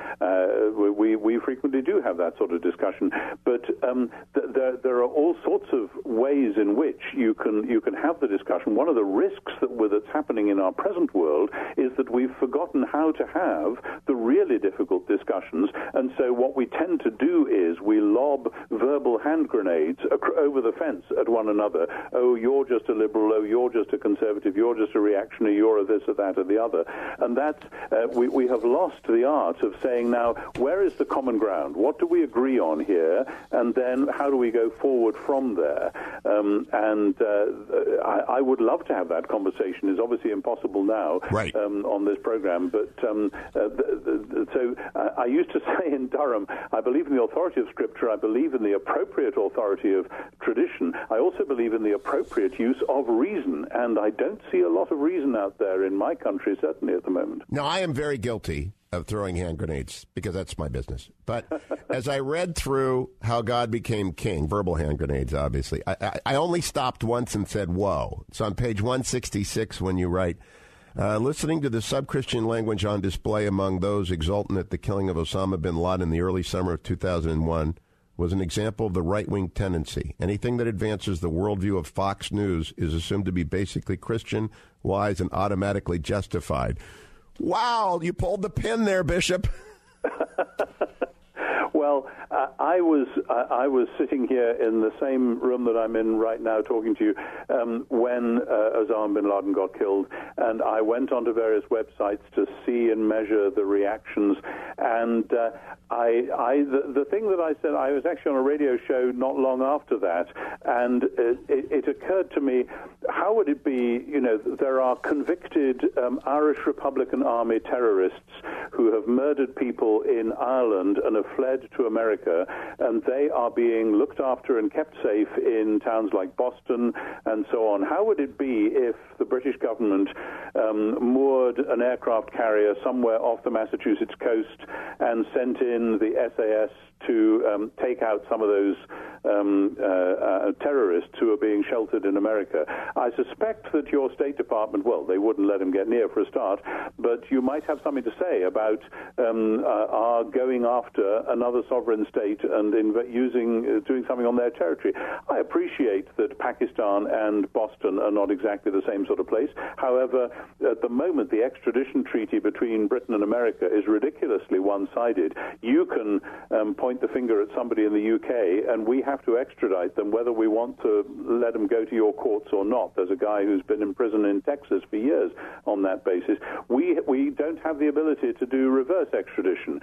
we frequently do have that sort of discussion. But there are all sorts of ways in which you can have the discussion. One of the risks that's happening in our present world is that we've forgotten how to have the really difficult discussions, and so what we tend to do is we lob verbal hand grenades over the fence at one another. Oh, you're just a liberal. Oh, you're just a conservative. You're just a reactionary. You're a this or that or the other. And that's we have lost the art of saying, now, where is the common ground? What do we agree on here? And then how do we go forward from there? I would love to have that conversation. It's obviously impossible now on this program. But I used to say in Durham, I believe in the authority of Scripture. I believe in the appropriate authority of tradition. I also believe in the appropriate use of reason. And I don't see a lot of reason out there in my country, certainly at the moment. Now, I am very guilty of throwing hand grenades because that's my business. But as I read through How God Became King, verbal hand grenades, obviously, I only stopped once and said, whoa. It's on page 166 when you write, listening to the sub-Christian language on display among those exultant at the killing of Osama bin Laden in the early summer of 2001 was an example of the right-wing tendency. Anything that advances the worldview of Fox News is assumed to be basically Christian, wise, and automatically justified. Wow, you pulled the pin there, Bishop. Well, I was sitting here in the same room that I'm in right now talking to you when Osama bin Laden got killed, and I went onto various websites to see and measure the reactions. And the thing that I said, I was actually on a radio show not long after that, and it occurred to me, how would it be, there are convicted Irish Republican Army terrorists who have murdered people in Ireland and have fled to America, and they are being looked after and kept safe in towns like Boston and so on. How would it be if the British government moored an aircraft carrier somewhere off the Massachusetts coast and sent in the SAS to take out some of those terrorists who are being sheltered in America? I suspect that your State Department, well, they wouldn't let them get near for a start, but you might have something to say about our going after another sovereign state and doing something on their territory. I appreciate that Pakistan and Boston are not exactly the same sort of place. However, at the moment, the extradition treaty between Britain and America is ridiculously one-sided. You can point the finger at somebody in the UK, and we have to extradite them whether we want to let them go to your courts or not. There's a guy who's been in prison in Texas for years on that basis. We don't have the ability to do reverse extradition.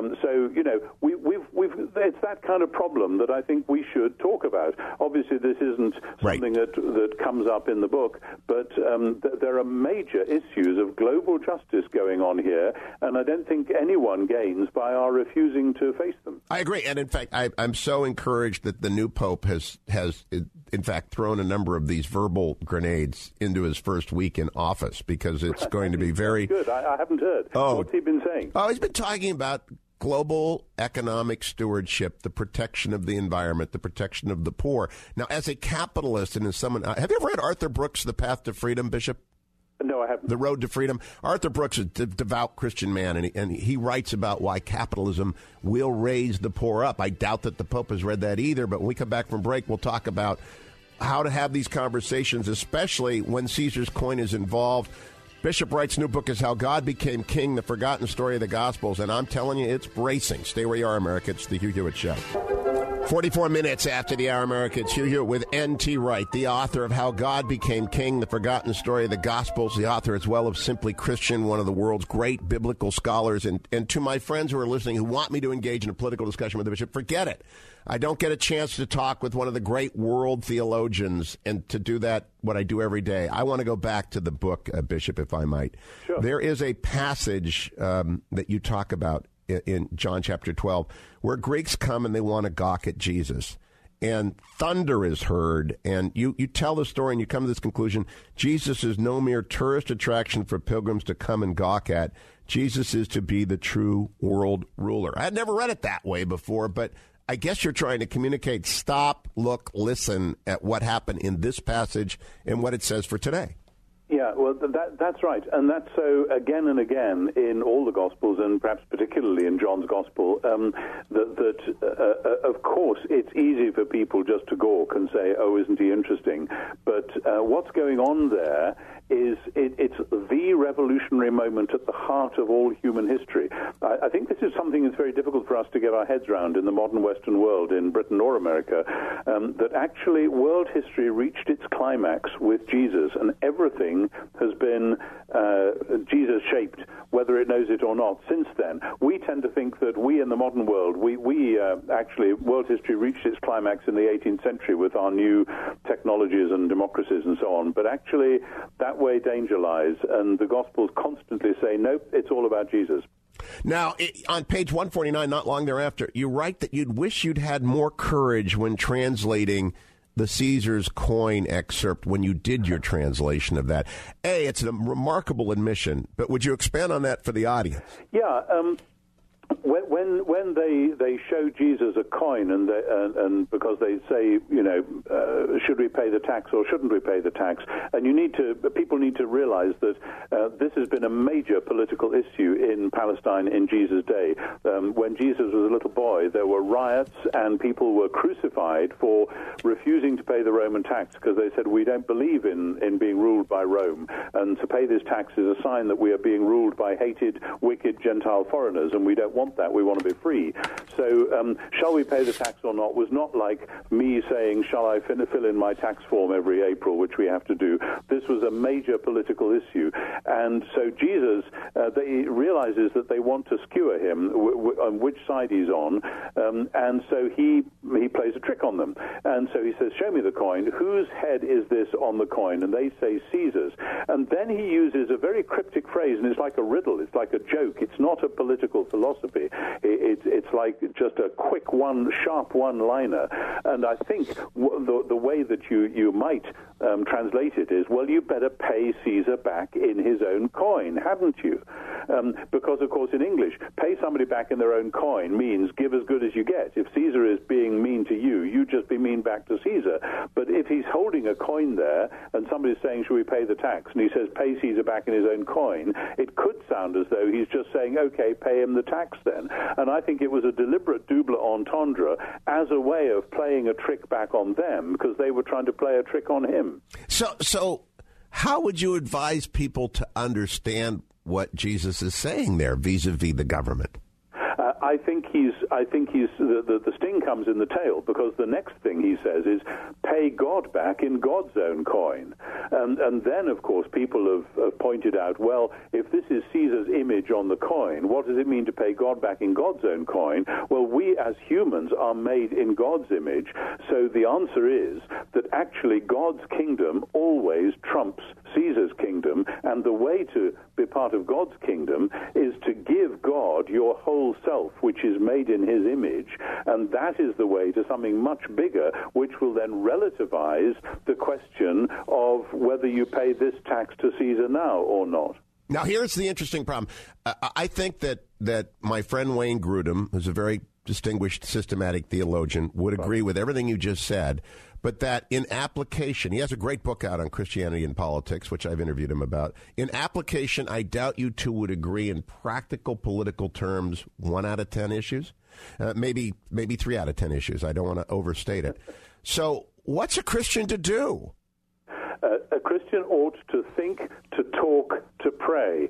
It's that kind of problem that I think we should talk about. Obviously, this isn't something that comes up in the book, but there are major issues of global justice going on here, and I don't think anyone gains by our refusing to face them. I agree, and in fact, I'm so encouraged that the new Pope has in fact thrown a number of these verbal grenades into his first week in office, because it's going to be very good. I haven't heard. What's he been saying? Oh, he's been talking about global economic stewardship, the protection of the environment, the protection of the poor. Now, as a capitalist and as someone, have you ever read Arthur Brooks' The Path to Freedom, Bishop? No, I haven't. The Road to Freedom. Arthur Brooks is a devout Christian man, and he writes about why capitalism will raise the poor up. I doubt that the Pope has read that either, but when we come back from break, we'll talk about how to have these conversations, especially when Caesar's coin is involved. Bishop Wright's new book is How God Became King, The Forgotten Story of the Gospels, and I'm telling you, it's bracing. Stay where you are, America. It's the Hugh Hewitt Show. 44 minutes after the hour, America, it's Hugh Hewitt with N.T. Wright, the author of How God Became King, The Forgotten Story of the Gospels, the author as well of Simply Christian, one of the world's great biblical scholars. And to my friends who are listening who want me to engage in a political discussion with the bishop, forget it. I don't get a chance to talk with one of the great world theologians, and to do that, what I do every day. I want to go back to the book, Bishop, if I might. Sure. There is a passage that you talk about in John chapter 12, where Greeks come and they want to gawk at Jesus. And thunder is heard, and you tell the story and you come to this conclusion: Jesus is no mere tourist attraction for pilgrims to come and gawk at. Jesus is to be the true world ruler. I had never read it that way before, but I guess you're trying to communicate, stop, look, listen at what happened in this passage and what it says for today. Yeah, well, that's right. And that's so again and again in all the Gospels, and perhaps particularly in John's Gospel, of course, it's easy for people just to gawk and say, oh, isn't he interesting? But what's going on there it's the revolutionary moment at the heart of all human history. I think this is something that's very difficult for us to get our heads around in the modern Western world, in Britain or America, that actually world history reached its climax with Jesus, and everything has been Jesus-shaped, whether it knows it or not, since then. We tend to think that we in the modern world, actually, world history reached its climax in the 18th century with our new technologies and democracies and so on. But actually, that way danger lies, and the Gospels constantly say, nope, it's all about Jesus. Now, on page 149, not long thereafter, you write that you'd wish you'd had more courage when translating the Caesar's coin excerpt when you did your translation of that. It's a remarkable admission, but would you expand on that for the audience? Yeah, when they show Jesus a coin and because they say, should we pay the tax or shouldn't we pay the tax? And people need to realize that this has been a major political issue in Palestine in Jesus' day. When Jesus was a little boy, there were riots and people were crucified for refusing to pay the Roman tax because they said, we don't believe in being ruled by Rome, and to pay this tax is a sign that we are being ruled by hated, wicked Gentile foreigners, and we don't want that. We want to be free. So shall we pay the tax or not was not like me saying, shall I fill in my tax form every April, which we have to do. This was a major political issue. And so Jesus, he realizes that they want to skewer him, on which side he's on, and so he plays a trick on them. And so he says, show me the coin. Whose head is this on the coin? And they say, Caesar's. And then he uses a very cryptic phrase, and it's like a riddle. It's like a joke. It's not a political philosophy. It's like just a quick sharp one-liner. And I think the way that you might translate it is, well, you better pay Caesar back in his own coin, hadn't you? Because, of course, in English, pay somebody back in their own coin means give as good as you get. If Caesar is being mean to you, you just be mean back to Caesar. But if he's holding a coin there and somebody's saying, should we pay the tax? And he says, pay Caesar back in his own coin, it could sound as though he's just saying, okay, pay him the tax then. And I think it was a deliberate double entendre as a way of playing a trick back on them because they were trying to play a trick on him. So how would you advise people to understand what Jesus is saying there vis-a-vis the government? I think the sting comes in the tail, because the next thing he says is pay God back in God's own coin. And then, of course, people have pointed out, well, if this is Caesar's image on the coin, what does it mean to pay God back in God's own coin? Well, we as humans are made in God's image, so the answer is that actually God's kingdom always trumps Caesar's kingdom, and the way to be part of God's kingdom is to give God your whole self, which is made in his image, and that is the way to something much bigger, which will then relativize the question of whether you pay this tax to Caesar now or not. Now, here's the interesting problem. I think that my friend Wayne Grudem, who's a very distinguished systematic theologian, would agree with everything you just said, but that in application, he has a great book out on Christianity and politics, which I've interviewed him about. In application, I doubt you two would agree in practical political terms 1 out of 10 issues, maybe 3 out of 10 issues. I don't want to overstate it. So what's a Christian to do? A Christian ought to think, to talk, to pray.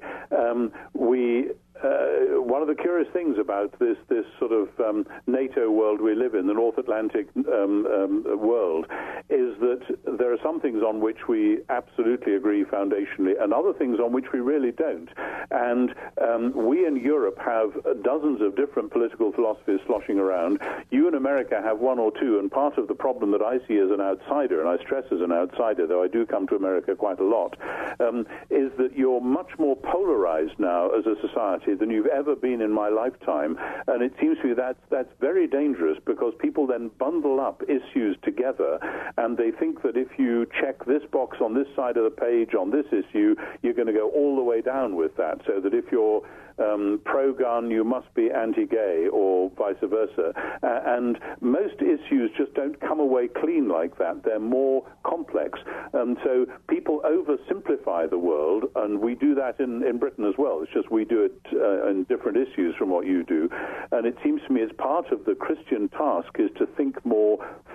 One of the curious things about this sort of NATO world we live in, the North Atlantic world, is that there are some things on which we absolutely agree foundationally and other things on which we really don't. And we in Europe have dozens of different political philosophies sloshing around. You in America have 1 or 2, and part of the problem that I see as an outsider, and I stress as an outsider, though I do come to America quite a lot, is that you're much more polarized now as a society than you've ever been in my lifetime, and it seems to me that's very dangerous, because people then bundle up issues together, and they think that if you check this box on this side of the page on this issue, you're going to go all the way down with that, so that if you're pro-gun, you must be anti-gay, or vice versa. And most issues just don't come away clean like that. They're more complex. So people oversimplify the world, and we do that in Britain as well. It's just we do it in different issues from what you do. And it seems to me it's part of the Christian task is to think more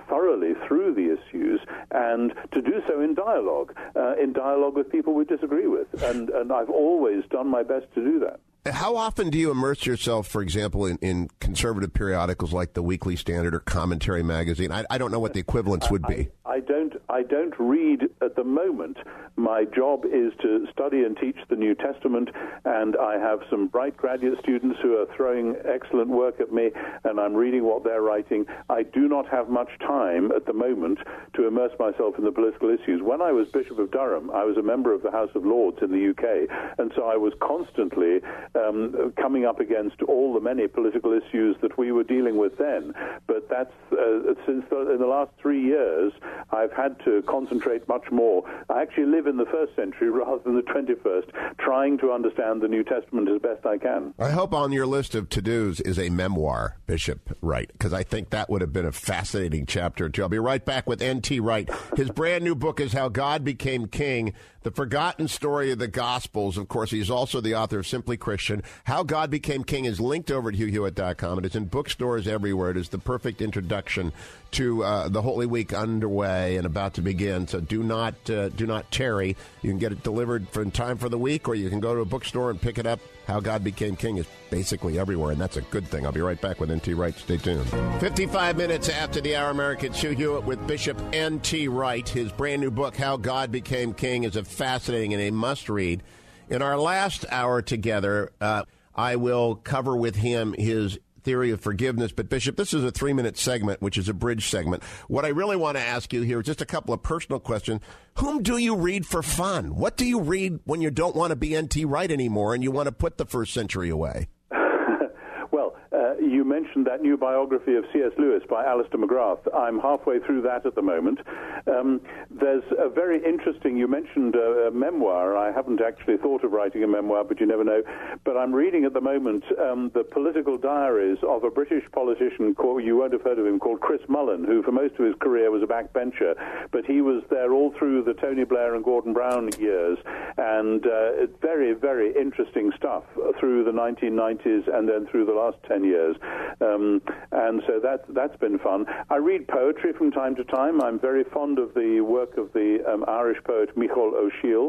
thoroughly through the issues, and to do so in dialogue with people we disagree with. And I've always done my best to do that. How often do you immerse yourself, for example, in conservative periodicals like the Weekly Standard or Commentary Magazine? I don't know what the equivalents would be. I don't read at the moment. My job is to study and teach the New Testament, and I have some bright graduate students who are throwing excellent work at me, and I'm reading what they're writing. I do not have much time at the moment to immerse myself in the political issues. When I was Bishop of Durham, I was a member of the House of Lords in the UK, and so I was constantly coming up against all the many political issues that we were dealing with then. But that's in the last 3 years, I've had to concentrate much more. I actually live in the first century rather than the 21st, trying to understand the New Testament as best I can. I hope on your list of to-dos is a memoir, Bishop Wright, because I think that would have been a fascinating chapter, too. I'll be right back with N.T. Wright. His brand new book is How God Became King, The Forgotten Story of the Gospels. Of course, he's also the author of Simply Christian. How God Became King is linked over at HughHewitt.com. It is in bookstores everywhere. It is the perfect introduction to the Holy Week underway and about to begin. So do not tarry. You can get it delivered in time for the week, or you can go to a bookstore and pick it up. How God Became King is basically everywhere, and that's a good thing. I'll be right back with N.T. Wright. Stay tuned. 55 minutes after the hour, Americans, Hugh Hewitt with Bishop N.T. Wright. His brand new book, How God Became King, is a fascinating and a must-read. In our last hour together, I will cover with him his theory of forgiveness. But, Bishop, this is a 3-minute segment, which is a bridge segment. What I really want to ask you here is just a couple of personal questions. Whom do you read for fun? What do you read when you don't want to be N.T. Wright anymore and you want to put the first century away? You mentioned that new biography of C.S. Lewis by Alistair McGrath. I'm halfway through that at the moment. There's a very interesting, you mentioned a memoir. I haven't actually thought of writing a memoir, but you never know. But I'm reading at the moment the political diaries of a British politician called, you won't have heard of him, called Chris Mullen, who for most of his career was a backbencher. But he was there all through the Tony Blair and Gordon Brown years. And very, very interesting stuff through the 1990s and then through the last 10 years. And so that's been fun. I read poetry from time to time. I'm very fond of the work of the Irish poet Micheál O'Shiel.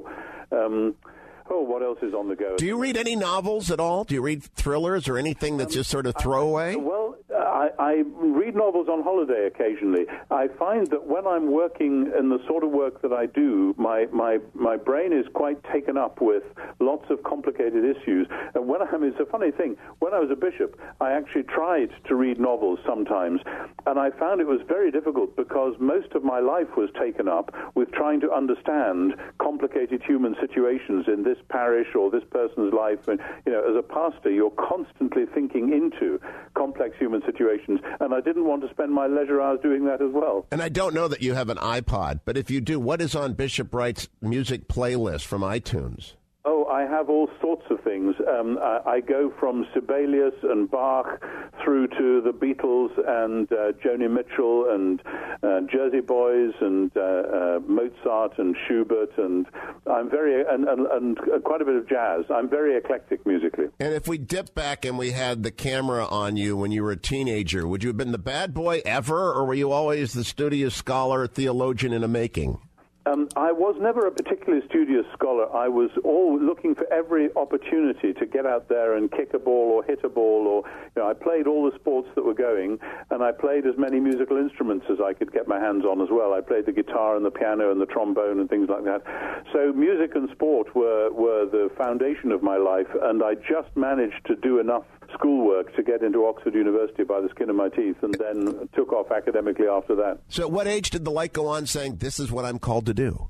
What else is on the go? Do you read any novels at all? Do you read thrillers or anything that's just sort of throwaway? I read novels on holiday occasionally. I find that when I'm working in the sort of work that I do, my brain is quite taken up with lots of complicated issues. And it's a funny thing, when I was a bishop, I actually tried to read novels sometimes, and I found it was very difficult because most of my life was taken up with trying to understand complicated human situations in this parish or this person's life. And, as a pastor, you're constantly thinking into complex human situations, and I didn't want to spend my leisure hours doing that as well. And I don't know that you have an iPod, but if you do, what is on Bishop Wright's music playlist from iTunes? Oh, I have all sorts of things. I go from Sibelius and Bach through to the Beatles and Joni Mitchell and Jersey Boys and Mozart and Schubert, and I'm and quite a bit of jazz. I'm very eclectic musically. And if we dip back and we had the camera on you when you were a teenager, would you have been the bad boy ever, or were you always the studious scholar, theologian in a making? I was never a particularly studious scholar. I was all looking for every opportunity to get out there and kick a ball or hit a ball, or I played all the sports that were going, and I played as many musical instruments as I could get my hands on as well. I played the guitar and the piano and the trombone and things like that. So music and sport were the foundation of my life, and I just managed to do enough schoolwork to get into Oxford University by the skin of my teeth, and then took off academically after that. So at what age did the light go on saying, this is what I'm called to do?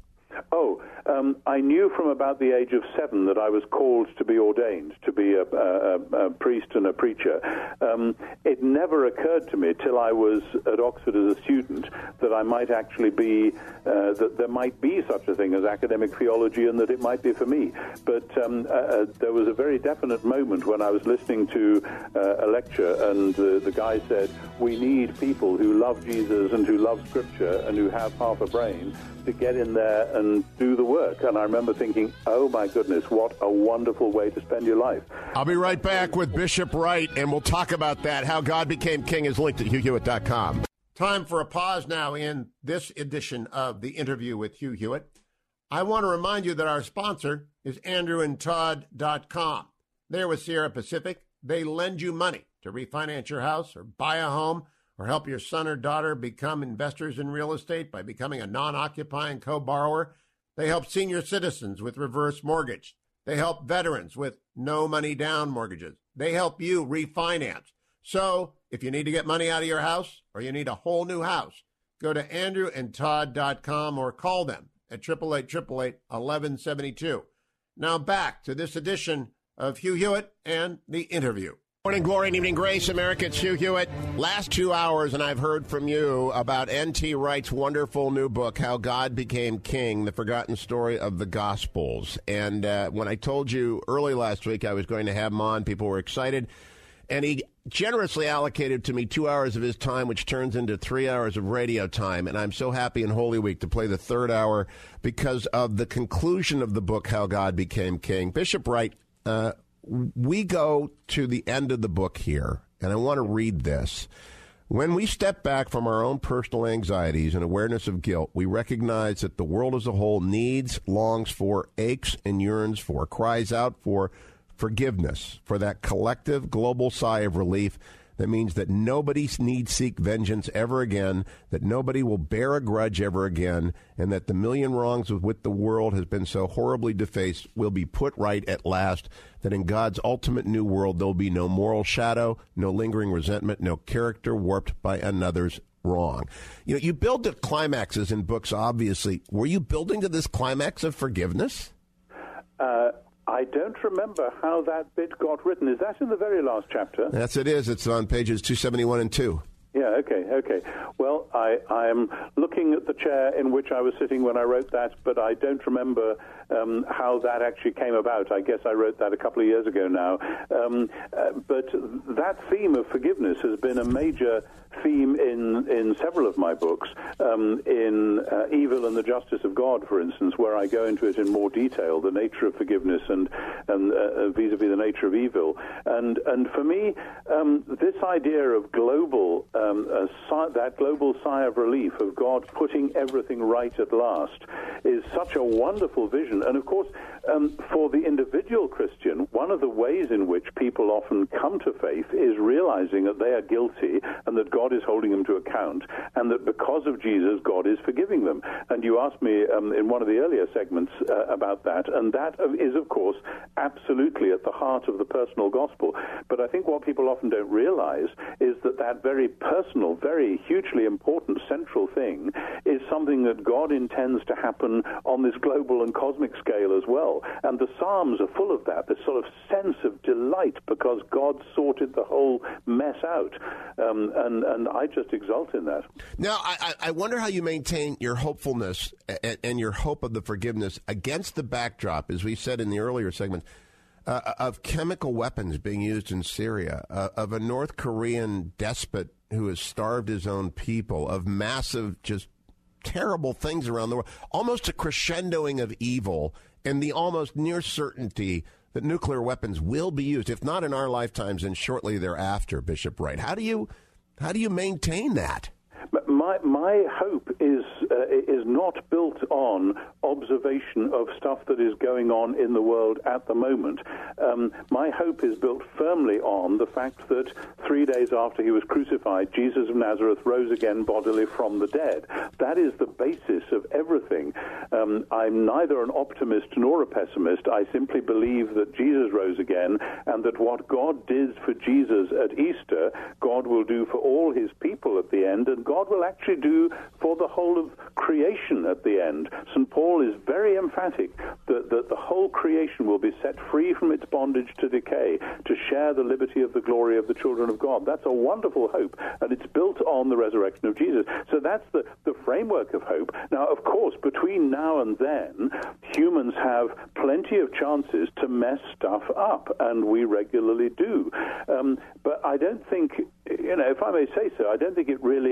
I knew from about the age of 7 that I was called to be ordained, to be a priest and a preacher. It never occurred to me till I was at Oxford as a student that I might actually be, that there might be such a thing as academic theology and that it might be for me. But there was a very definite moment when I was listening to a lecture, and the guy said, we need people who love Jesus and who love Scripture and who have half a brain to get in there and do the work. And I remember thinking, oh my goodness, what a wonderful way to spend your life. I'll be right back with Bishop Wright, and we'll talk about that. How God Became King is linked at HughHewitt.com. Time for a pause now in this edition of The Interview with Hugh Hewitt. I want to remind you that our sponsor is AndrewandTodd.com. They're with Sierra Pacific. They lend you money to refinance your house or buy a home or help your son or daughter become investors in real estate by becoming a non-occupying co-borrower. They help senior citizens with reverse mortgage. They help veterans with no money down mortgages. They help you refinance. So if you need to get money out of your house or you need a whole new house, go to AndrewandTodd.com or call them at 888-888-1172. Now back to this edition of Hugh Hewitt and The Interview. Morning glory and evening grace, America. It's Hugh Hewitt. Last 2 hours, and I've heard from you about N.T. Wright's wonderful new book, How God Became King, The Forgotten Story of the Gospels. And when I told you early last week I was going to have him on, people were excited. And he generously allocated to me 2 hours of his time, which turns into 3 hours of radio time. And I'm so happy in Holy Week to play the third hour because of the conclusion of the book, How God Became King. Bishop Wright, we go to the end of the book here, and I want to read this. When we step back from our own personal anxieties and awareness of guilt, we recognize that the world as a whole needs, longs for, aches and yearns for, cries out for forgiveness, for that collective global sigh of relief that means that nobody need seek vengeance ever again, that nobody will bear a grudge ever again, and that the million wrongs with which the world has been so horribly defaced will be put right at last, that in God's ultimate new world there will be no moral shadow, no lingering resentment, no character warped by another's wrong. You know, you build the climaxes in books, obviously. Were you building to this climax of forgiveness? I don't remember how that bit got written. Is that in the very last chapter? Yes, it is. It's on pages 271 and 2. Yeah, okay. Well, I'm looking at the chair in which I was sitting when I wrote that, but I don't remember how that actually came about. I guess I wrote that a couple of years ago now. But that theme of forgiveness has been a major theme in several of my books. In Evil and the Justice of God, for instance, where I go into it in more detail, the nature of forgiveness and vis-a-vis the nature of evil. And for me, this idea of global that global sigh of relief of God putting everything right at last is such a wonderful vision. And of course, for the individual Christian, one of the ways in which people often come to faith is realizing that they are guilty and that God is holding them to account, and that because of Jesus, God is forgiving them. And you asked me in one of the earlier segments about that, and that is, of course, absolutely at the heart of the personal gospel. But I think what people often don't realize is that that very personal, very hugely important central thing is something that God intends to happen on this global and cosmic scale as well. And the Psalms are full of that, this sort of sense of delight because God sorted the whole mess out. And I just exult in that. Now, I wonder how you maintain your hopefulness and your hope of the forgiveness against the backdrop, as we said in the earlier segment, of chemical weapons being used in Syria, of a North Korean despot who has starved his own people, of massive, just terrible things around the world, almost a crescendoing of evil, and the almost near certainty that nuclear weapons will be used, if not in our lifetimes, and shortly thereafter, Bishop Wright. How do you maintain that? My hope is not built on observation of stuff that is going on in the world at the moment. My hope is built firmly on the fact that 3 days after he was crucified, Jesus of Nazareth rose again bodily from the dead. That is the basis of everything. I'm neither an optimist nor a pessimist. I simply believe that Jesus rose again, and that what God did for Jesus at Easter, God will do for all his people at the end, and God will actually do for the whole of creation at the end. St. Paul is very emphatic that the whole creation will be set free from its bondage to decay to share the liberty of the glory of the children of God. That's a wonderful hope, and it's built on the resurrection of Jesus. So that's the framework of hope. Now, of course, between now and then, humans have plenty of chances to mess stuff up, and we regularly do. But I don't think, if I may say so, I don't think it really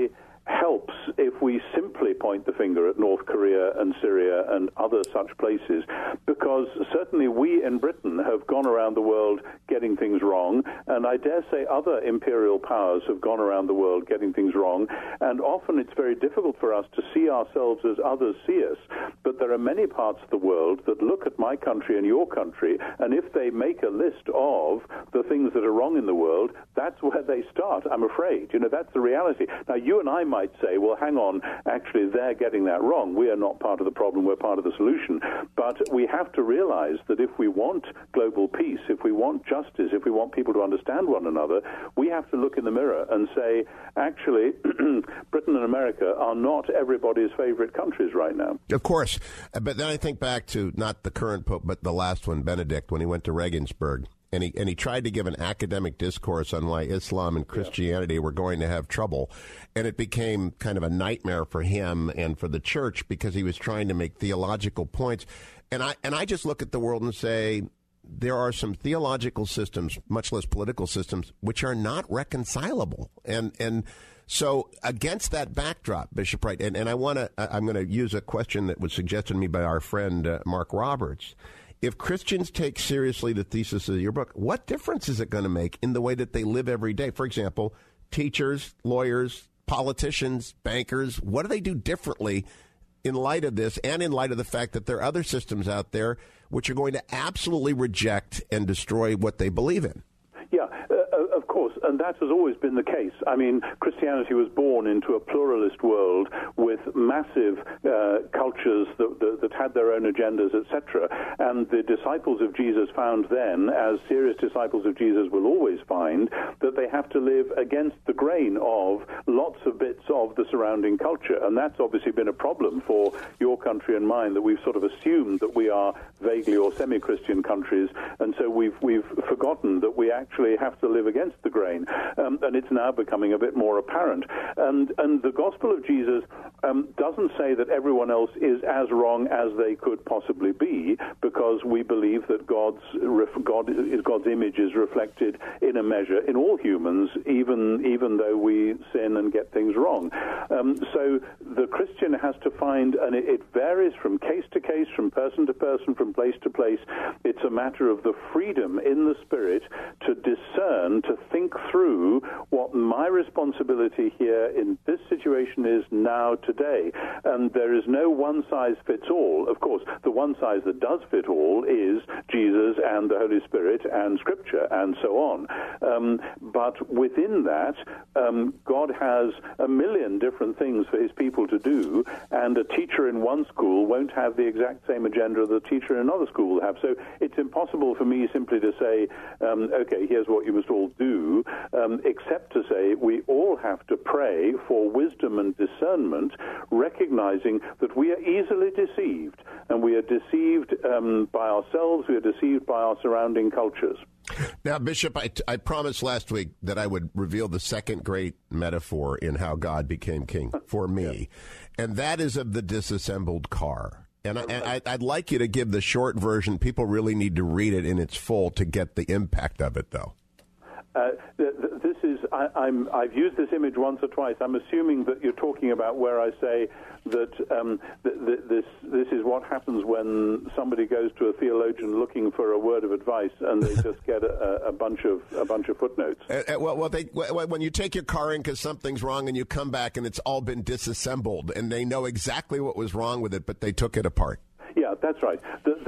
helps if we simply point the finger at North Korea and Syria and other such places, because certainly we in Britain have gone around the world getting things wrong, and I dare say other imperial powers have gone around the world getting things wrong, and often it's very difficult for us to see ourselves as others see us. But there are many parts of the world that look at my country and your country, and if they make a list of the things that are wrong in the world, that's where they start, I'm afraid. That's the reality. Now, you and I might say, well, hang on, actually, they're getting that wrong. We are not part of the problem, we're part of the solution. But we have to realize that if we want global peace, if we want justice, if we want people to understand one another, we have to look in the mirror and say, actually, Britain and America are not everybody's favorite countries right now. Of course. But then I think back to not the current Pope, but the last one, Benedict, when he went to Regensburg. And he tried to give an academic discourse on why Islam and Christianity were going to have trouble. And it became kind of a nightmare for him and for the church because he was trying to make theological points. And I just look at the world and say, there are some theological systems, much less political systems, which are not reconcilable. And so against that backdrop, Bishop Wright, and I'm going to use a question that was suggested to me by our friend Mark Roberts. If Christians take seriously the thesis of your book, what difference is it going to make in the way that they live every day? For example, teachers, lawyers, politicians, bankers, what do they do differently in light of this and in light of the fact that there are other systems out there which are going to absolutely reject and destroy what they believe in? Yeah, of course, and that has always been the case. I mean, Christianity was born into a pluralist world with massive cultures that had their own agendas, etc. And the disciples of Jesus found then, as serious disciples of Jesus will always find, that they have to live against the grain of lots of bits of the surrounding culture. And that's obviously been a problem for your country and mine, that we've sort of assumed that we are vaguely or semi-Christian countries, and so we've forgotten that we actually have to live against the grain, and it's now becoming a bit more apparent. And the gospel of Jesus doesn't say that everyone else is as wrong as they could possibly be, because we believe that God's image is reflected in a measure in all humans, even though we sin and get things wrong. So the Christian has to find, and it varies from case to case, from person to person, from place to place. It's a matter of the freedom in the spirit to discern, to think through what my responsibility here in this situation is now, today. And there is no one-size-fits-all. Of course, the one size that does fit all is Jesus and the Holy Spirit and Scripture and so on. But within that, God has a million different things for his people to do, and a teacher in one school won't have the exact same agenda that a teacher in another school will have. So it's impossible for me simply to say, okay, here's what you must all do, except to say we all have to pray for wisdom and discernment, recognizing that we are easily deceived, and we are deceived by ourselves, we are deceived by our surrounding cultures. Now, Bishop, I promised last week that I would reveal the second great metaphor in how God became king for me, and that is of the disassembled car. And I'd like you to give the short version. People really need to read it in its full to get the impact of it, though. This is, I've used this image once or twice. I'm assuming that you're talking about where I say that this is what happens when somebody goes to a theologian looking for a word of advice, and they just get a bunch of footnotes. When you take your car in because something's wrong, and you come back and it's all been disassembled, and they know exactly what was wrong with it, but they took it apart. Yeah, that's right.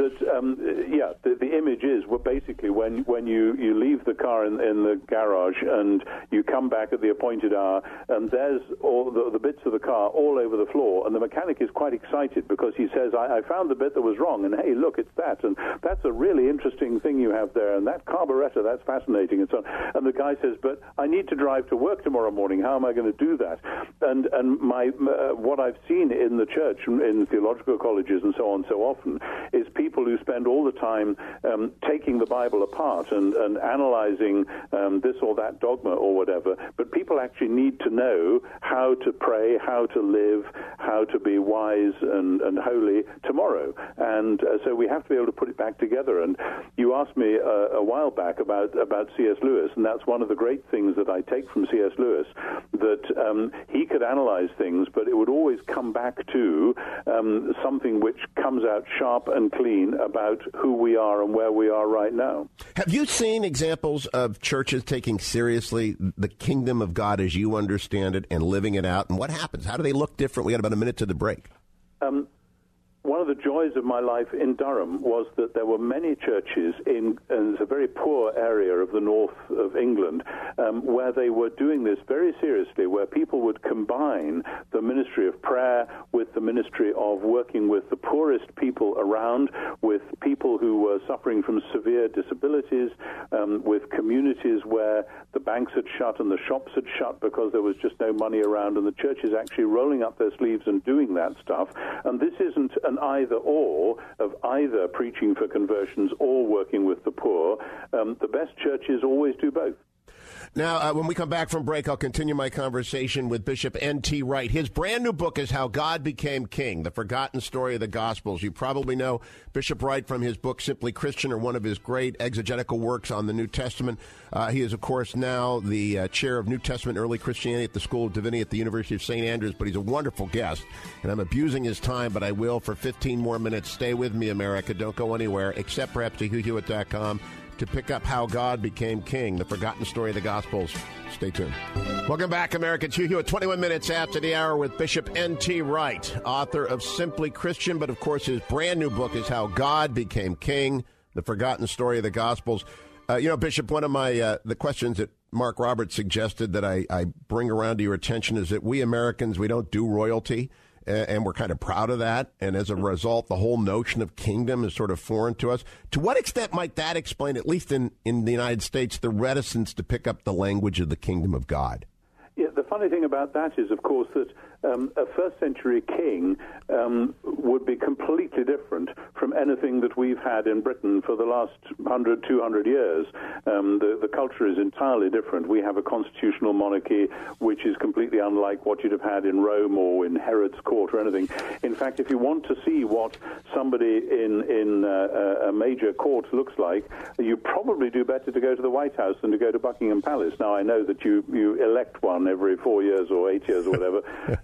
The image is basically when you leave the car in the garage and you come back at the appointed hour, and there's all the bits of the car all over the floor, and the mechanic is quite excited because he says, I found the bit that was wrong, and hey, look, it's that, and that's a really interesting thing you have there, and that carburetor, that's fascinating, and so on. And the guy says, but I need to drive to work tomorrow morning. How am I going to do that? And what I've seen in the church, in theological colleges and so on, so often, is people who spend all the time taking the Bible apart and analyzing this or that dogma or whatever. But people actually need to know how to pray, how to live, how to be wise and holy tomorrow. And so we have to be able to put it back together. And you asked me a while back about C.S. Lewis, and that's one of the great things that I take from C.S. Lewis, that he could analyze things, but it would always come back to something which comes out sharp and clean about who we are and where we are right now. Have you seen examples of churches taking seriously the kingdom of God as you understand it and living it out? And what happens? How do they look different? We got about a minute to the break. One of the joys of my life in Durham was that there were many churches and it's a very poor area of the north of England, where they were doing this very seriously, where people would combine the ministry of prayer with the ministry of working with the poorest people around, with people who were suffering from severe disabilities, with communities where the banks had shut and the shops had shut because there was just no money around, and the churches actually rolling up their sleeves and doing that stuff. And this isn't an either-or of either preaching for conversions or working with the poor. The best churches always do both. Now, when we come back from break, I'll continue my conversation with Bishop N.T. Wright. His brand new book is How God Became King, The Forgotten Story of the Gospels. You probably know Bishop Wright from his book, Simply Christian, or one of his great exegetical works on the New Testament. He is, of course, now the chair of New Testament Early Christianity at the School of Divinity at the University of St. Andrews, but he's a wonderful guest, and I'm abusing his time, but I will for 15 more minutes. Stay with me, America. Don't go anywhere, except perhaps to HughHewitt.com. to pick up How God Became King, The Forgotten Story of the Gospels. Stay tuned. Welcome back, America. It's Hugh Hewitt, 21 minutes after the hour with Bishop N.T. Wright, author of Simply Christian, but of course his brand new book is How God Became King, The Forgotten Story of the Gospels. Bishop, one of my the questions that Mark Roberts suggested that I bring around to your attention is that we Americans, we don't do royalty. And we're kind of proud of that. And as a result, the whole notion of kingdom is sort of foreign to us. To what extent might that explain, at least in the United States, the reticence to pick up the language of the kingdom of God? Yeah, the funny thing about that is, of course, that a first-century king would be completely different from anything that we've had in Britain for the last 100, 200 years. The culture is entirely different. We have a constitutional monarchy which is completely unlike what you'd have had in Rome or in Herod's court or anything. In fact, if you want to see what somebody in a major court looks like, you probably do better to go to the White House than to go to Buckingham Palace. Now, I know that you elect one every 4 years or 8 years or whatever,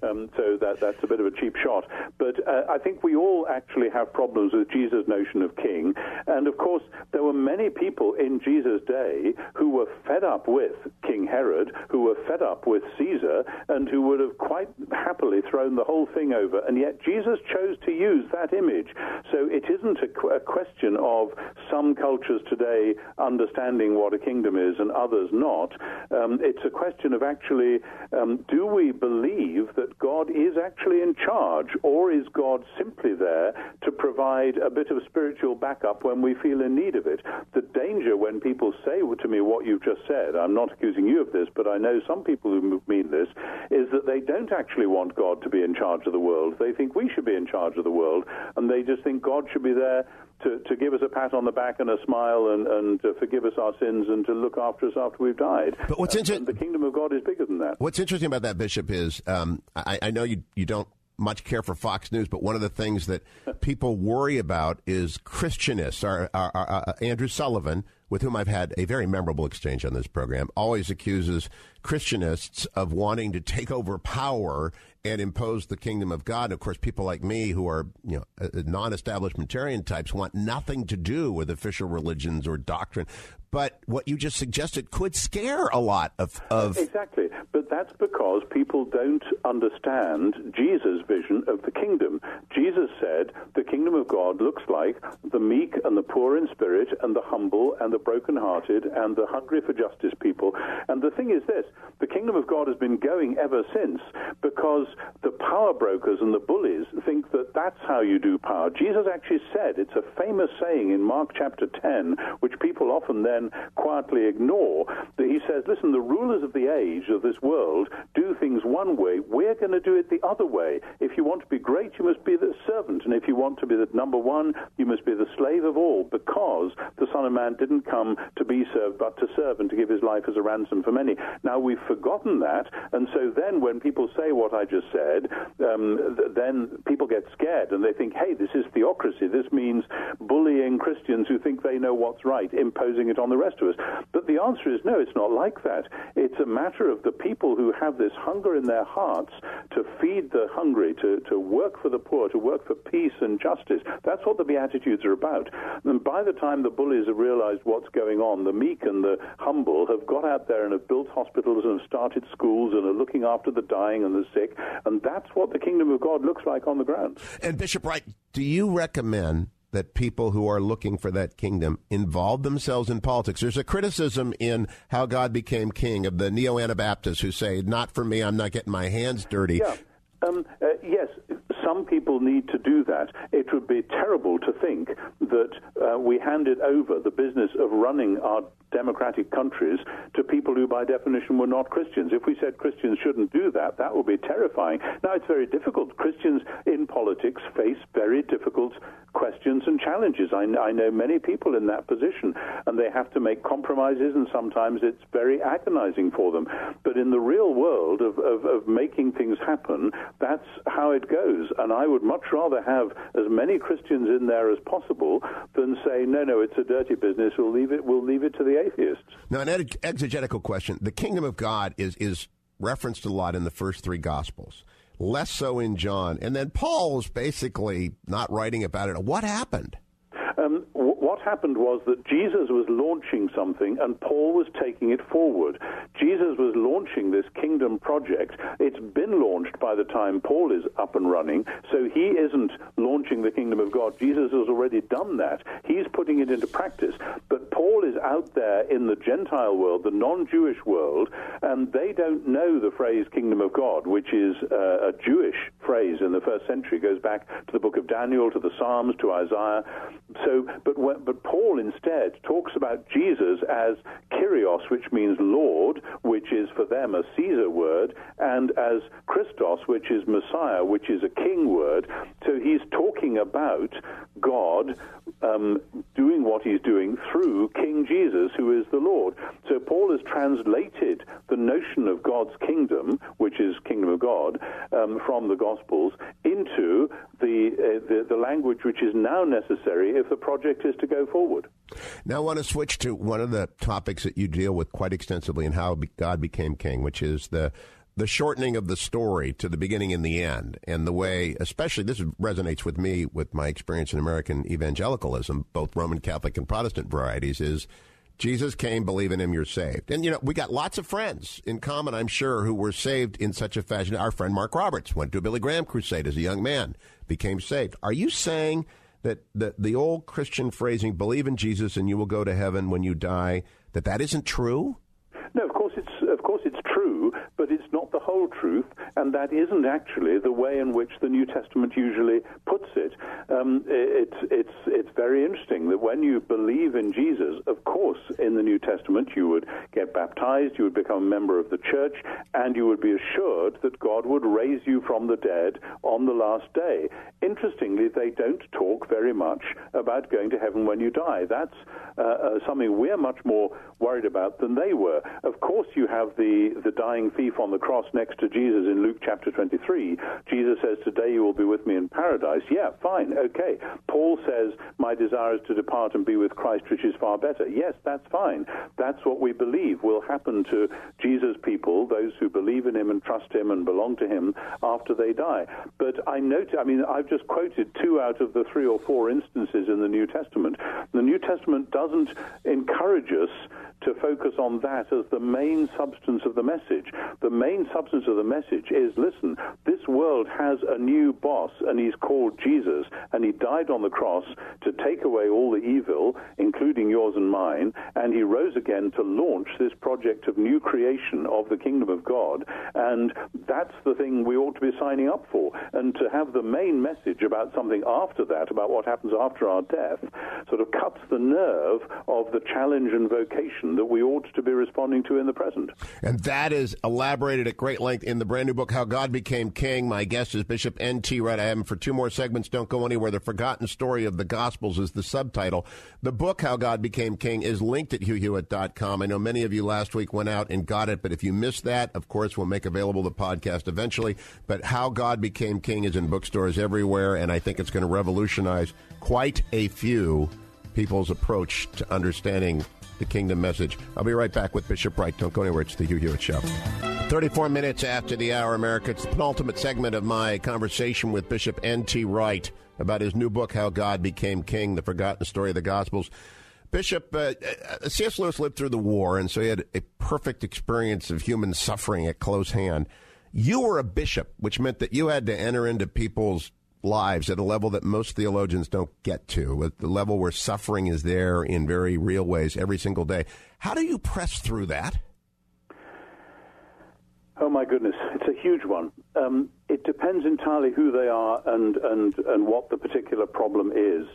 so that's a bit of a cheap shot. But I think we all actually have problems with Jesus' notion of king. And, of course, there were many people in Jesus' day who were fed up with King Herod, who were fed up with Caesar, and who would have quite happily thrown the whole thing over. And yet Jesus chose to use that image. So it isn't a question of some cultures today understanding what a kingdom is and others not. It's a question of actually, do we believe that God is actually in charge, or is God simply there to provide a bit of spiritual backup when we feel in need of it? The danger when people say to me what you've just said, I'm not accusing you of this, but I know some people who mean this, is that they don't actually want God to be in charge of the world. They think we should be in charge of the world, and they just think God should be there to give us a pat on the back and a smile and to forgive us our sins and to look after us after we've died. But what's interesting, the kingdom of God is bigger than that. What's interesting about that, Bishop, is I know you don't much care for Fox News, but one of the things that people worry about is Christianists. Andrew Sullivan, with whom I've had a very memorable exchange on this program, always accuses Christianists of wanting to take over power and impose the kingdom of God. And of course, people like me who are non-establishmentarian types want nothing to do with official religions or doctrine. But what you just suggested could scare a lot of... Exactly. But that's because people don't understand Jesus' vision of the kingdom. Jesus said the kingdom of God looks like the meek and the poor in spirit and the humble and the brokenhearted and the hungry for justice people. And the thing is this, the kingdom of God has been going ever since because the power brokers and the bullies think that that's how you do power. Jesus actually said, it's a famous saying in Mark chapter 10, which people often then quietly ignore, that he says, listen, the rulers of the age of this world do things one way. We're going to do it the other way. If you want to be great, you must be the servant. And if you want to be the number one, you must be the slave of all, because the Son of Man didn't come to be served, but to serve and to give his life as a ransom for many. Now, we've forgotten that, and so then when people say what I just said, then people get scared, and they think, hey, this is theocracy. This means bullying Christians who think they know what's right, imposing it on the rest of us. But the answer is no, it's not like that. It's a matter of the people who have this hunger in their hearts to feed the hungry, to work for the poor, to work for peace and justice. That's what the Beatitudes are about. And by the time the bullies have realized what's going on, the meek and the humble have got out there and have built hospitals and have started schools and are looking after the dying and the sick. And that's what the kingdom of God looks like on the ground. And Bishop Wright, do you recommend that people who are looking for that kingdom involve themselves in politics? There's a criticism in How God Became King of the neo-Anabaptists who say, not for me, I'm not getting my hands dirty. Yeah. Yes, some people need to do that. It would be terrible to think that we handed over the business of running our democratic countries to people who by definition were not Christians. If we said Christians shouldn't do that, that would be terrifying. Now, it's very difficult. Christians in politics face very difficult questions and challenges. I know many people in that position, and they have to make compromises, and sometimes it's very agonizing for them. But in the real world of making things happen, that's how it goes. And I would much rather have as many Christians in there as possible than say, no, it's a dirty business. We'll leave it to the atheists. Now, an exegetical question. The kingdom of God is referenced a lot in the first three Gospels, less so in John. And then Paul was basically not writing about it. What happened? What happened was that Jesus was launching something and Paul was taking it forward. Jesus was launching this kingdom project. It's been launched by the time Paul is up and running, so he isn't launching the kingdom of God. Jesus has already done that. He's putting it into practice. But Paul is out there in the Gentile world, the non-Jewish world, and they don't know the phrase kingdom of God, which is a Jewish phrase in the first century. It goes back to the book of Daniel, to the Psalms, to Isaiah. But Paul instead talks about Jesus as Kyrios, which means Lord, which is for them a Caesar word, and as Christos, which is Messiah, which is a king word. So he's talking about God doing what he's doing through King Jesus, who is the Lord. So Paul has translated the notion of God's kingdom, which is kingdom of God, from the Gospels into the language which is now necessary if the project is to go forward. Now I want to switch to one of the topics that you deal with quite extensively in How God Became King, which is the shortening of the story to the beginning and the end, and the way, especially this resonates with me with my experience in American evangelicalism, both Roman Catholic and Protestant varieties, is Jesus came, believe in him, you're saved. And, we got lots of friends in common, I'm sure, who were saved in such a fashion. Our friend Mark Roberts went to a Billy Graham crusade as a young man, became saved. Are you saying that the old Christian phrasing, believe in Jesus and you will go to heaven when you die, that isn't true? No, of course it's true, but it's not the whole truth, and that isn't actually the way in which the New Testament usually puts it. It's very interesting that when you believe in Jesus, of course, in the New Testament, you would get baptized, you would become a member of the church, and you would be assured that God would raise you from the dead on the last day. Interestingly, they don't talk very much about going to heaven when you die. That's something we're much more worried about than they were. Of course, you have the dying thief on the cross next to Jesus in Luke chapter 23. Jesus says, today you will be with me in paradise. Yeah, fine, okay. Paul says, my desire is to depart and be with Christ, which is far better. Yes, that's fine. That's what we believe will happen to Jesus' people, those who believe in him and trust him and belong to him after they die. But I've just quoted 2 out of the 3 or 4 instances in the New Testament. The New Testament doesn't encourage us to focus on that as the main substance of the message. The main substance of the message is, listen, this world has a new boss, and he's called Jesus, and he died on the cross to take away all the evil, including yours and mine, and he rose again to launch this project of new creation of the kingdom of God, and that's the thing we ought to be signing up for. And to have the main message about something after that, about what happens after our death, sort of cuts the nerve of the challenge and vocation that we ought to be responding to in the present. And that is elaborated at great length in the brand new book, How God Became King. My guest is Bishop N.T. Wright. I have him for 2 more segments. Don't go anywhere. The Forgotten Story of the Gospels is the subtitle. The book, How God Became King, is linked at HughHewitt.com. I know many of you last week went out and got it, but if you missed that, of course, we'll make available the podcast eventually. But How God Became King is in bookstores everywhere, and I think it's going to revolutionize quite a few people's approach to understanding the kingdom message. I'll be right back with Bishop Wright. Don't go anywhere. It's the Hugh Hewitt Show. 34 minutes after the hour, America. It's the penultimate segment of my conversation with Bishop N.T. Wright about his new book, How God Became King, The Forgotten Story of the Gospels. Bishop, C.S. Lewis lived through the war, and so he had a perfect experience of human suffering at close hand. You were a bishop, which meant that you had to enter into people's lives at a level that most theologians don't get to, at the level where suffering is there in very real ways every single day. How do you press through that? Oh, my goodness. It's a huge one. It depends entirely who they are and what the particular problem is.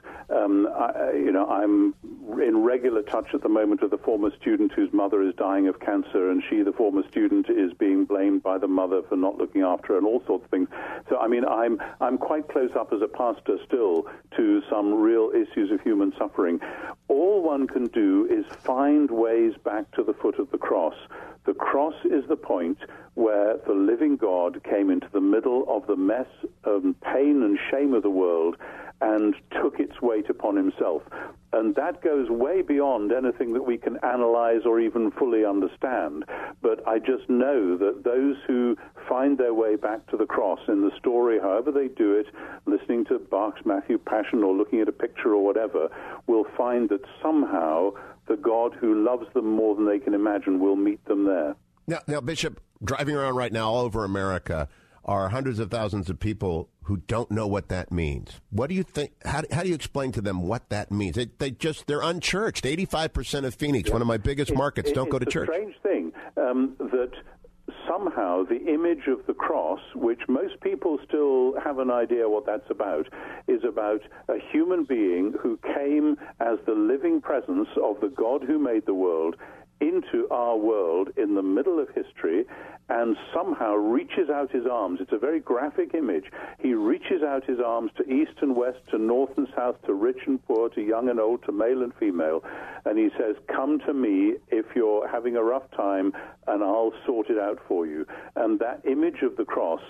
I'm in regular touch at the moment with a former student whose mother is dying of cancer, and she, the former student, is being blamed by the mother for not looking after her and all sorts of things. So, I mean, I'm quite close up as a pastor still to some real issues of human suffering. All one can do is find ways back to the foot of the cross. The cross is the point where the living God came into the middle of the mess and pain and shame of the world and took its weight upon himself. And that goes way beyond anything that we can analyze or even fully understand. But I just know that those who find their way back to the cross in the story, however they do it, listening to Bach's Matthew Passion or looking at a picture or whatever, will find that somehow the God who loves them more than they can imagine will meet them there. Now, Bishop, driving around right now all over America are hundreds of thousands of people who don't know what that means. What do you think? How do you explain to them what that means? They're unchurched. 85% of Phoenix, one of my biggest markets, don't go to church. It's a strange thing that somehow the image of the cross, which most people still have an idea what that's about, is about a human being who came as the living presence of the God who made the world into our world in the middle of history and somehow reaches out his arms. It's a very graphic image. He reaches out his arms to east and west, to north and south, to rich and poor, to young and old, to male and female, and he says, come to me if you're having a rough time and I'll sort it out for you. And that image of the cross,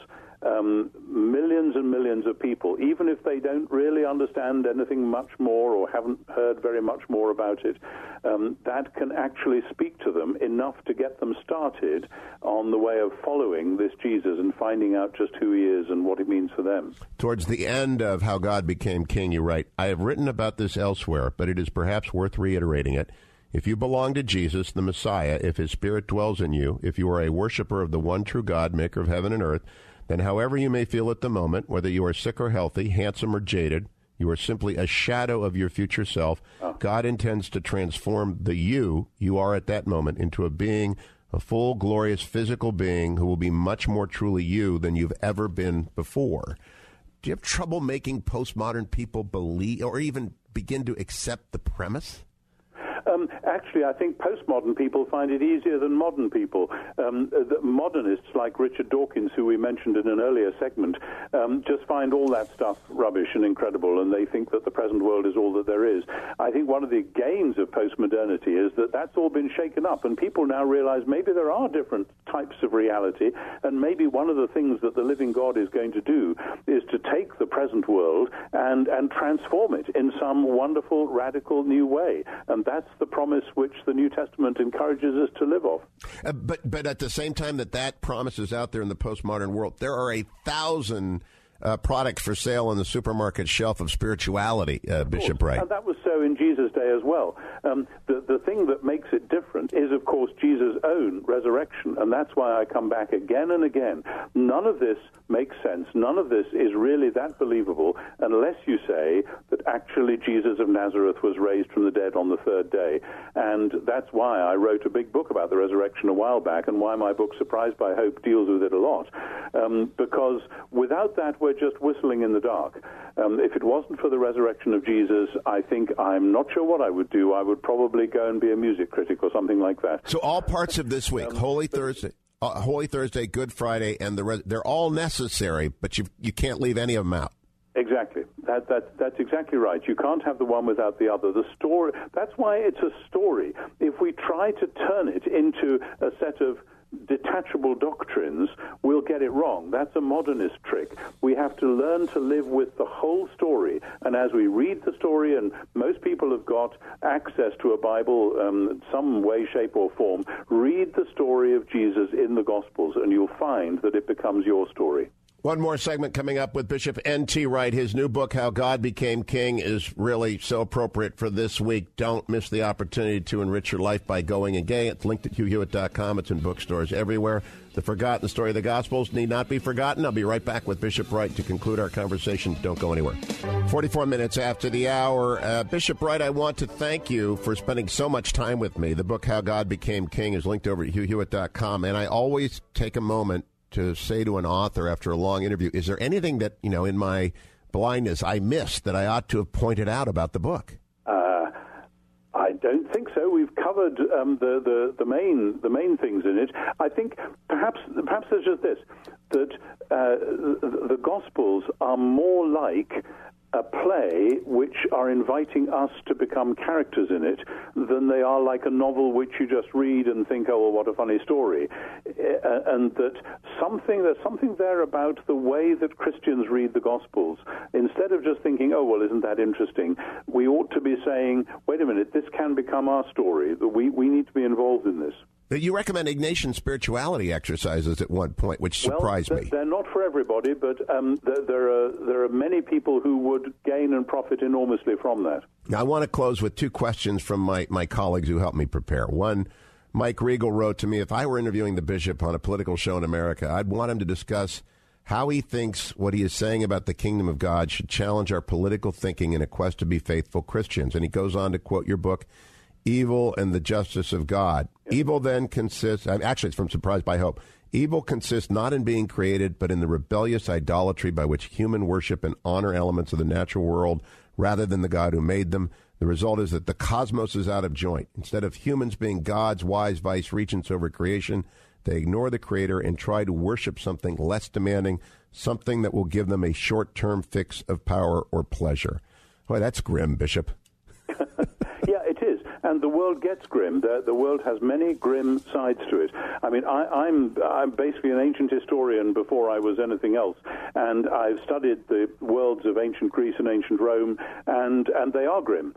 millions and millions of people, even if they don't really understand anything much more or haven't heard very much more about it, that can actually speak to them enough to get them started on the way of following this Jesus and finding out just who he is and what it means for them. Towards the end of How God Became King, you write, I have written about this elsewhere, but it is perhaps worth reiterating it. If you belong to Jesus, the Messiah, if his Spirit dwells in you, if you are a worshiper of the one true God, maker of heaven and earth, then however you may feel at the moment, whether you are sick or healthy, handsome or jaded, you are simply a shadow of your future self. God intends to transform the you are at that moment into a being, a full, glorious physical being who will be much more truly you than you've ever been before. Do you have trouble making postmodern people believe or even begin to accept the premise? Actually, I think postmodern people find it easier than modern people. The modernists like Richard Dawkins, who we mentioned in an earlier segment, just find all that stuff rubbish and incredible, and they think that the present world is all that there is. I think one of the gains of postmodernity is that that's all been shaken up, and people now realize maybe there are different types of reality, and maybe one of the things that the living God is going to do is to take the present world and transform it in some wonderful, radical new way. And that's the promise which the New Testament encourages us to live off. But at the same time that promise is out there in the postmodern world, there are 1,000 products for sale on the supermarket shelf of spirituality, Bishop Wright. And that was so in Jesus' day as well. The thing that makes it different is, of course, Jesus' own resurrection, and that's why I come back again and again. None of this makes sense. None of this is really that believable unless you say that actually Jesus of Nazareth was raised from the dead on the third day. And that's why I wrote a big book about the resurrection a while back, and why my book Surprised by Hope deals with it a lot. Because without that, we're just whistling in the dark. If it wasn't for the resurrection of Jesus, I think I'm not sure what I would do. I would probably go and be a music critic or something like that. So all parts of this week, Holy Thursday, Good Friday, and they're all necessary, but you can't leave any of them out. Exactly. That's exactly right. You can't have the one without the other. The story. That's why it's a story. If we try to turn it into a set of detachable doctrines, we'll get it wrong. That's a modernist trick. We have to learn to live with the whole story, and as we read the story, and most people have got access to a Bible some way, shape or form, read the story of Jesus in the Gospels and you'll find that it becomes your story. One more segment coming up with Bishop N.T. Wright. His new book, How God Became King, is really so appropriate for this week. Don't miss the opportunity to enrich your life by going and getting it. It's linked at HughHewitt.com. It's in bookstores everywhere. The forgotten story of the Gospels need not be forgotten. I'll be right back with Bishop Wright to conclude our conversation. Don't go anywhere. 44 minutes after the hour. Bishop Wright, I want to thank you for spending so much time with me. The book, How God Became King, is linked over at HughHewitt.com. And I always take a moment to say to an author after a long interview, is there anything that, in my blindness I missed that I ought to have pointed out about the book? I don't think so. We've covered the main things in it. I think perhaps there's just this, that the Gospels are more like a play which are inviting us to become characters in it than they are like a novel which you just read and think, oh, well, what a funny story. And that there's something there about the way that Christians read the Gospels. Instead of just thinking, oh, well, isn't that interesting, we ought to be saying, wait a minute, this can become our story. We need to be involved in this. You recommend Ignatian spirituality exercises at one point, which surprised me. They're not for everybody, but there are many people who would gain and profit enormously from that. Now, I want to close with two questions from my colleagues who helped me prepare. One, Mike Riegel wrote to me, if I were interviewing the bishop on a political show in America, I'd want him to discuss how he thinks what he is saying about the kingdom of God should challenge our political thinking in a quest to be faithful Christians. And he goes on to quote your book, Evil and the Justice of God. Evil then consists, actually it's from Surprised by Hope, evil consists not in being created, but in the rebellious idolatry by which human worship and honor elements of the natural world rather than the God who made them. The result is that the cosmos is out of joint. Instead of humans being God's wise vice-regents over creation, they ignore the Creator and try to worship something less demanding, something that will give them a short-term fix of power or pleasure. Boy, that's grim, Bishop. Yeah, it is. And the world gets grim. The world has many grim sides to it. I mean, I'm basically an ancient historian before I was anything else, and I've studied the worlds of ancient Greece and ancient Rome, and they are grim.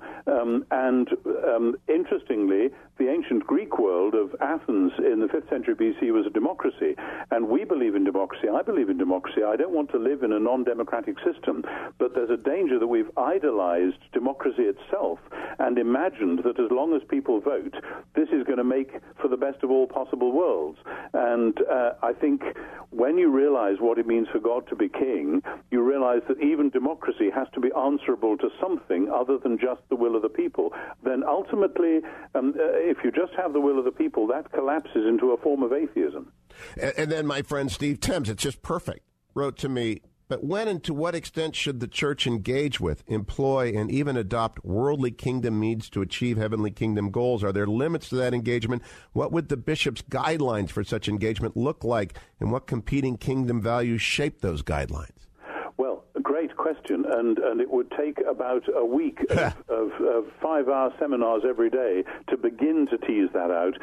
Interestingly, the ancient Greek world of Athens in the 5th century BC was a democracy, and we believe in democracy. I believe in democracy. I don't want to live in a non-democratic system, but there's a danger that we've idolized democracy itself and imagined that as long as people vote, this is going to make for the best of all possible worlds. And I think when you realize what it means for God to be king, you realize that even democracy has to be answerable to something other than just the will of the people. Then ultimately, if you just have the will of the people, that collapses into a form of atheism. And then my friend Steve Thames, it's just perfect, wrote to me, but when and to what extent should the church engage with, employ, and even adopt worldly kingdom needs to achieve heavenly kingdom goals? Are there limits to that engagement? What would the bishop's guidelines for such engagement look like, and what competing kingdom values shape those guidelines? Well, a great question, and it would take about a week of 5-hour seminars every day to begin to tease that out.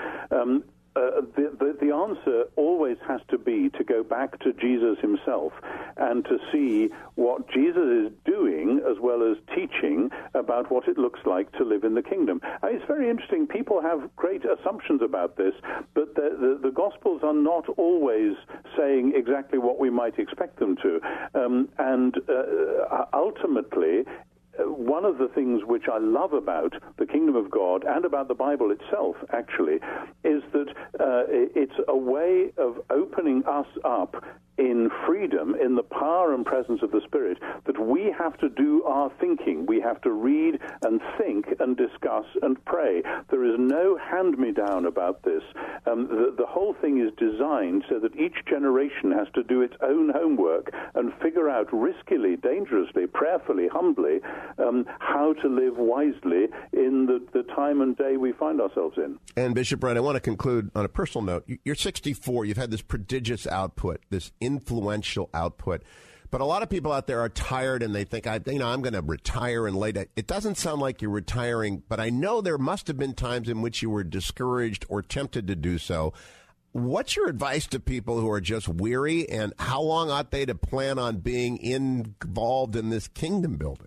The answer always has to be to go back to Jesus himself and to see what Jesus is doing as well as teaching about what it looks like to live in the kingdom. It's very interesting. People have great assumptions about this, but the Gospels are not always saying exactly what we might expect them to. Ultimately, one of the things which I love about the kingdom of God and about the Bible itself, actually, is that it's a way of opening us up in freedom, in the power and presence of the Spirit, that we have to do our thinking. We have to read and think and discuss and pray. There is no hand-me-down about this. The whole thing is designed so that each generation has to do its own homework and figure out riskily, dangerously, prayerfully, humbly, how to live wisely in the time and day we find ourselves in. And Bishop Wright, I want to conclude on a personal note. You're 64. You've had this prodigious output, this influential output. But a lot of people out there are tired and they think, I'm going to retire and lay down. It doesn't sound like you're retiring, but I know there must have been times in which you were discouraged or tempted to do so. What's your advice to people who are just weary, and how long ought they to plan on being involved in this kingdom building?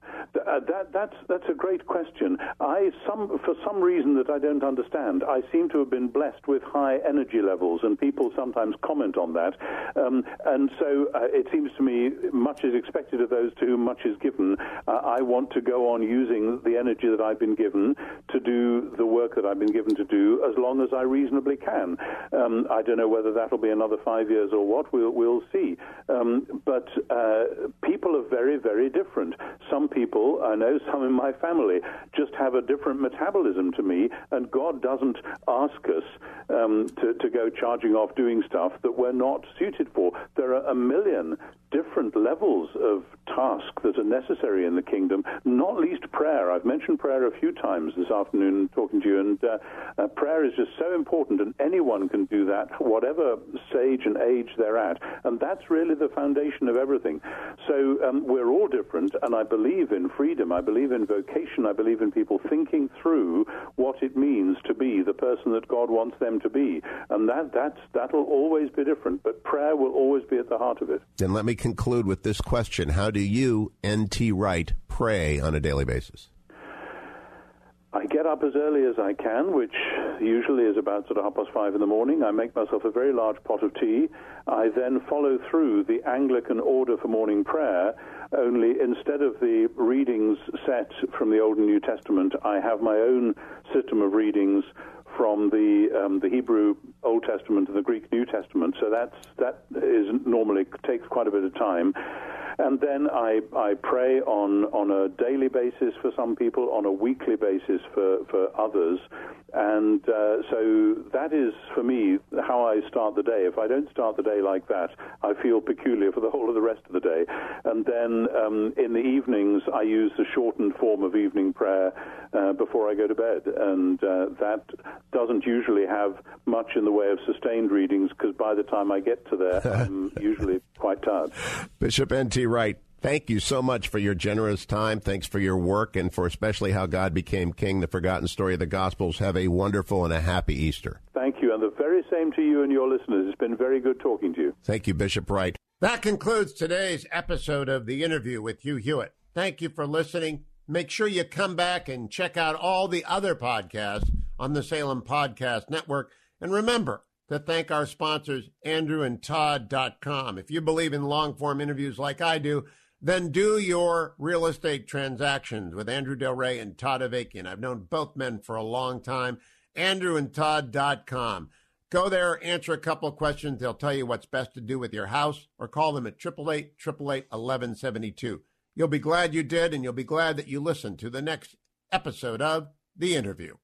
That's a great question. For some reason that I don't understand, I seem to have been blessed with high energy levels, and people sometimes comment on that. And so it seems to me much is expected of those to whom much is given. I want to go on using the energy that I've been given to do the work that I've been given to do as long as I reasonably can. I don't know whether that'll be another 5 years or what. We'll see. But people are very, very different. Some people, I know some in my family, just have a different metabolism to me, and God doesn't ask us to go charging off doing stuff that we're not suited for. There are a million different levels of task that are necessary in the kingdom, not least prayer. I've mentioned prayer a few times this afternoon talking to you, and prayer is just so important, and anyone can do that, whatever stage and age they're at, and that's really the foundation of everything. So we're all different, and I believe in freedom, I believe in vocation, I believe in people thinking through what it means to be the person that God wants them to be, and that'll always be different, but prayer will always be at the heart of it. Then let me conclude with this question. How do you, N.T. Wright, pray on a daily basis? I get up as early as I can, which usually is about sort of 5:30 in the morning. I make myself a very large pot of tea. I then follow through the Anglican order for morning prayer, only instead of the readings set from the Old and New Testament, I have my own system of readings from the Hebrew Old Testament and the Greek New Testament. So that is normally takes quite a bit of time. And then I pray on a daily basis for some people, on a weekly basis for others. And so that is, for me, how I start the day. If I don't start the day like that, I feel peculiar for the whole of the rest of the day. And then in the evenings, I use the shortened form of evening prayer before I go to bed. And that doesn't usually have much in the way of sustained readings, because by the time I get to there, I'm usually quite tired. Bishop N.T. Wright, thank you so much for your generous time. Thanks for your work, and for especially how God became king, the forgotten story of the Gospels. Have a wonderful and a happy Easter. Thank you, and the very same to you and your listeners. It's been very good talking to you. Thank you, Bishop Wright. That concludes today's episode of The Interview with Hugh Hewitt. Thank you for listening. Make sure you come back and check out all the other podcasts on the Salem Podcast Network. And remember to thank our sponsors, AndrewandTodd.com. If you believe in long-form interviews like I do, then do your real estate transactions with Andrew Del Rey and Todd Avakian. I've known both men for a long time. AndrewandTodd.com. Go there, answer a couple of questions. They'll tell you what's best to do with your house, or call them at 888-888-1172. You'll be glad you did, and you'll be glad that you listened to the next episode of The Interview.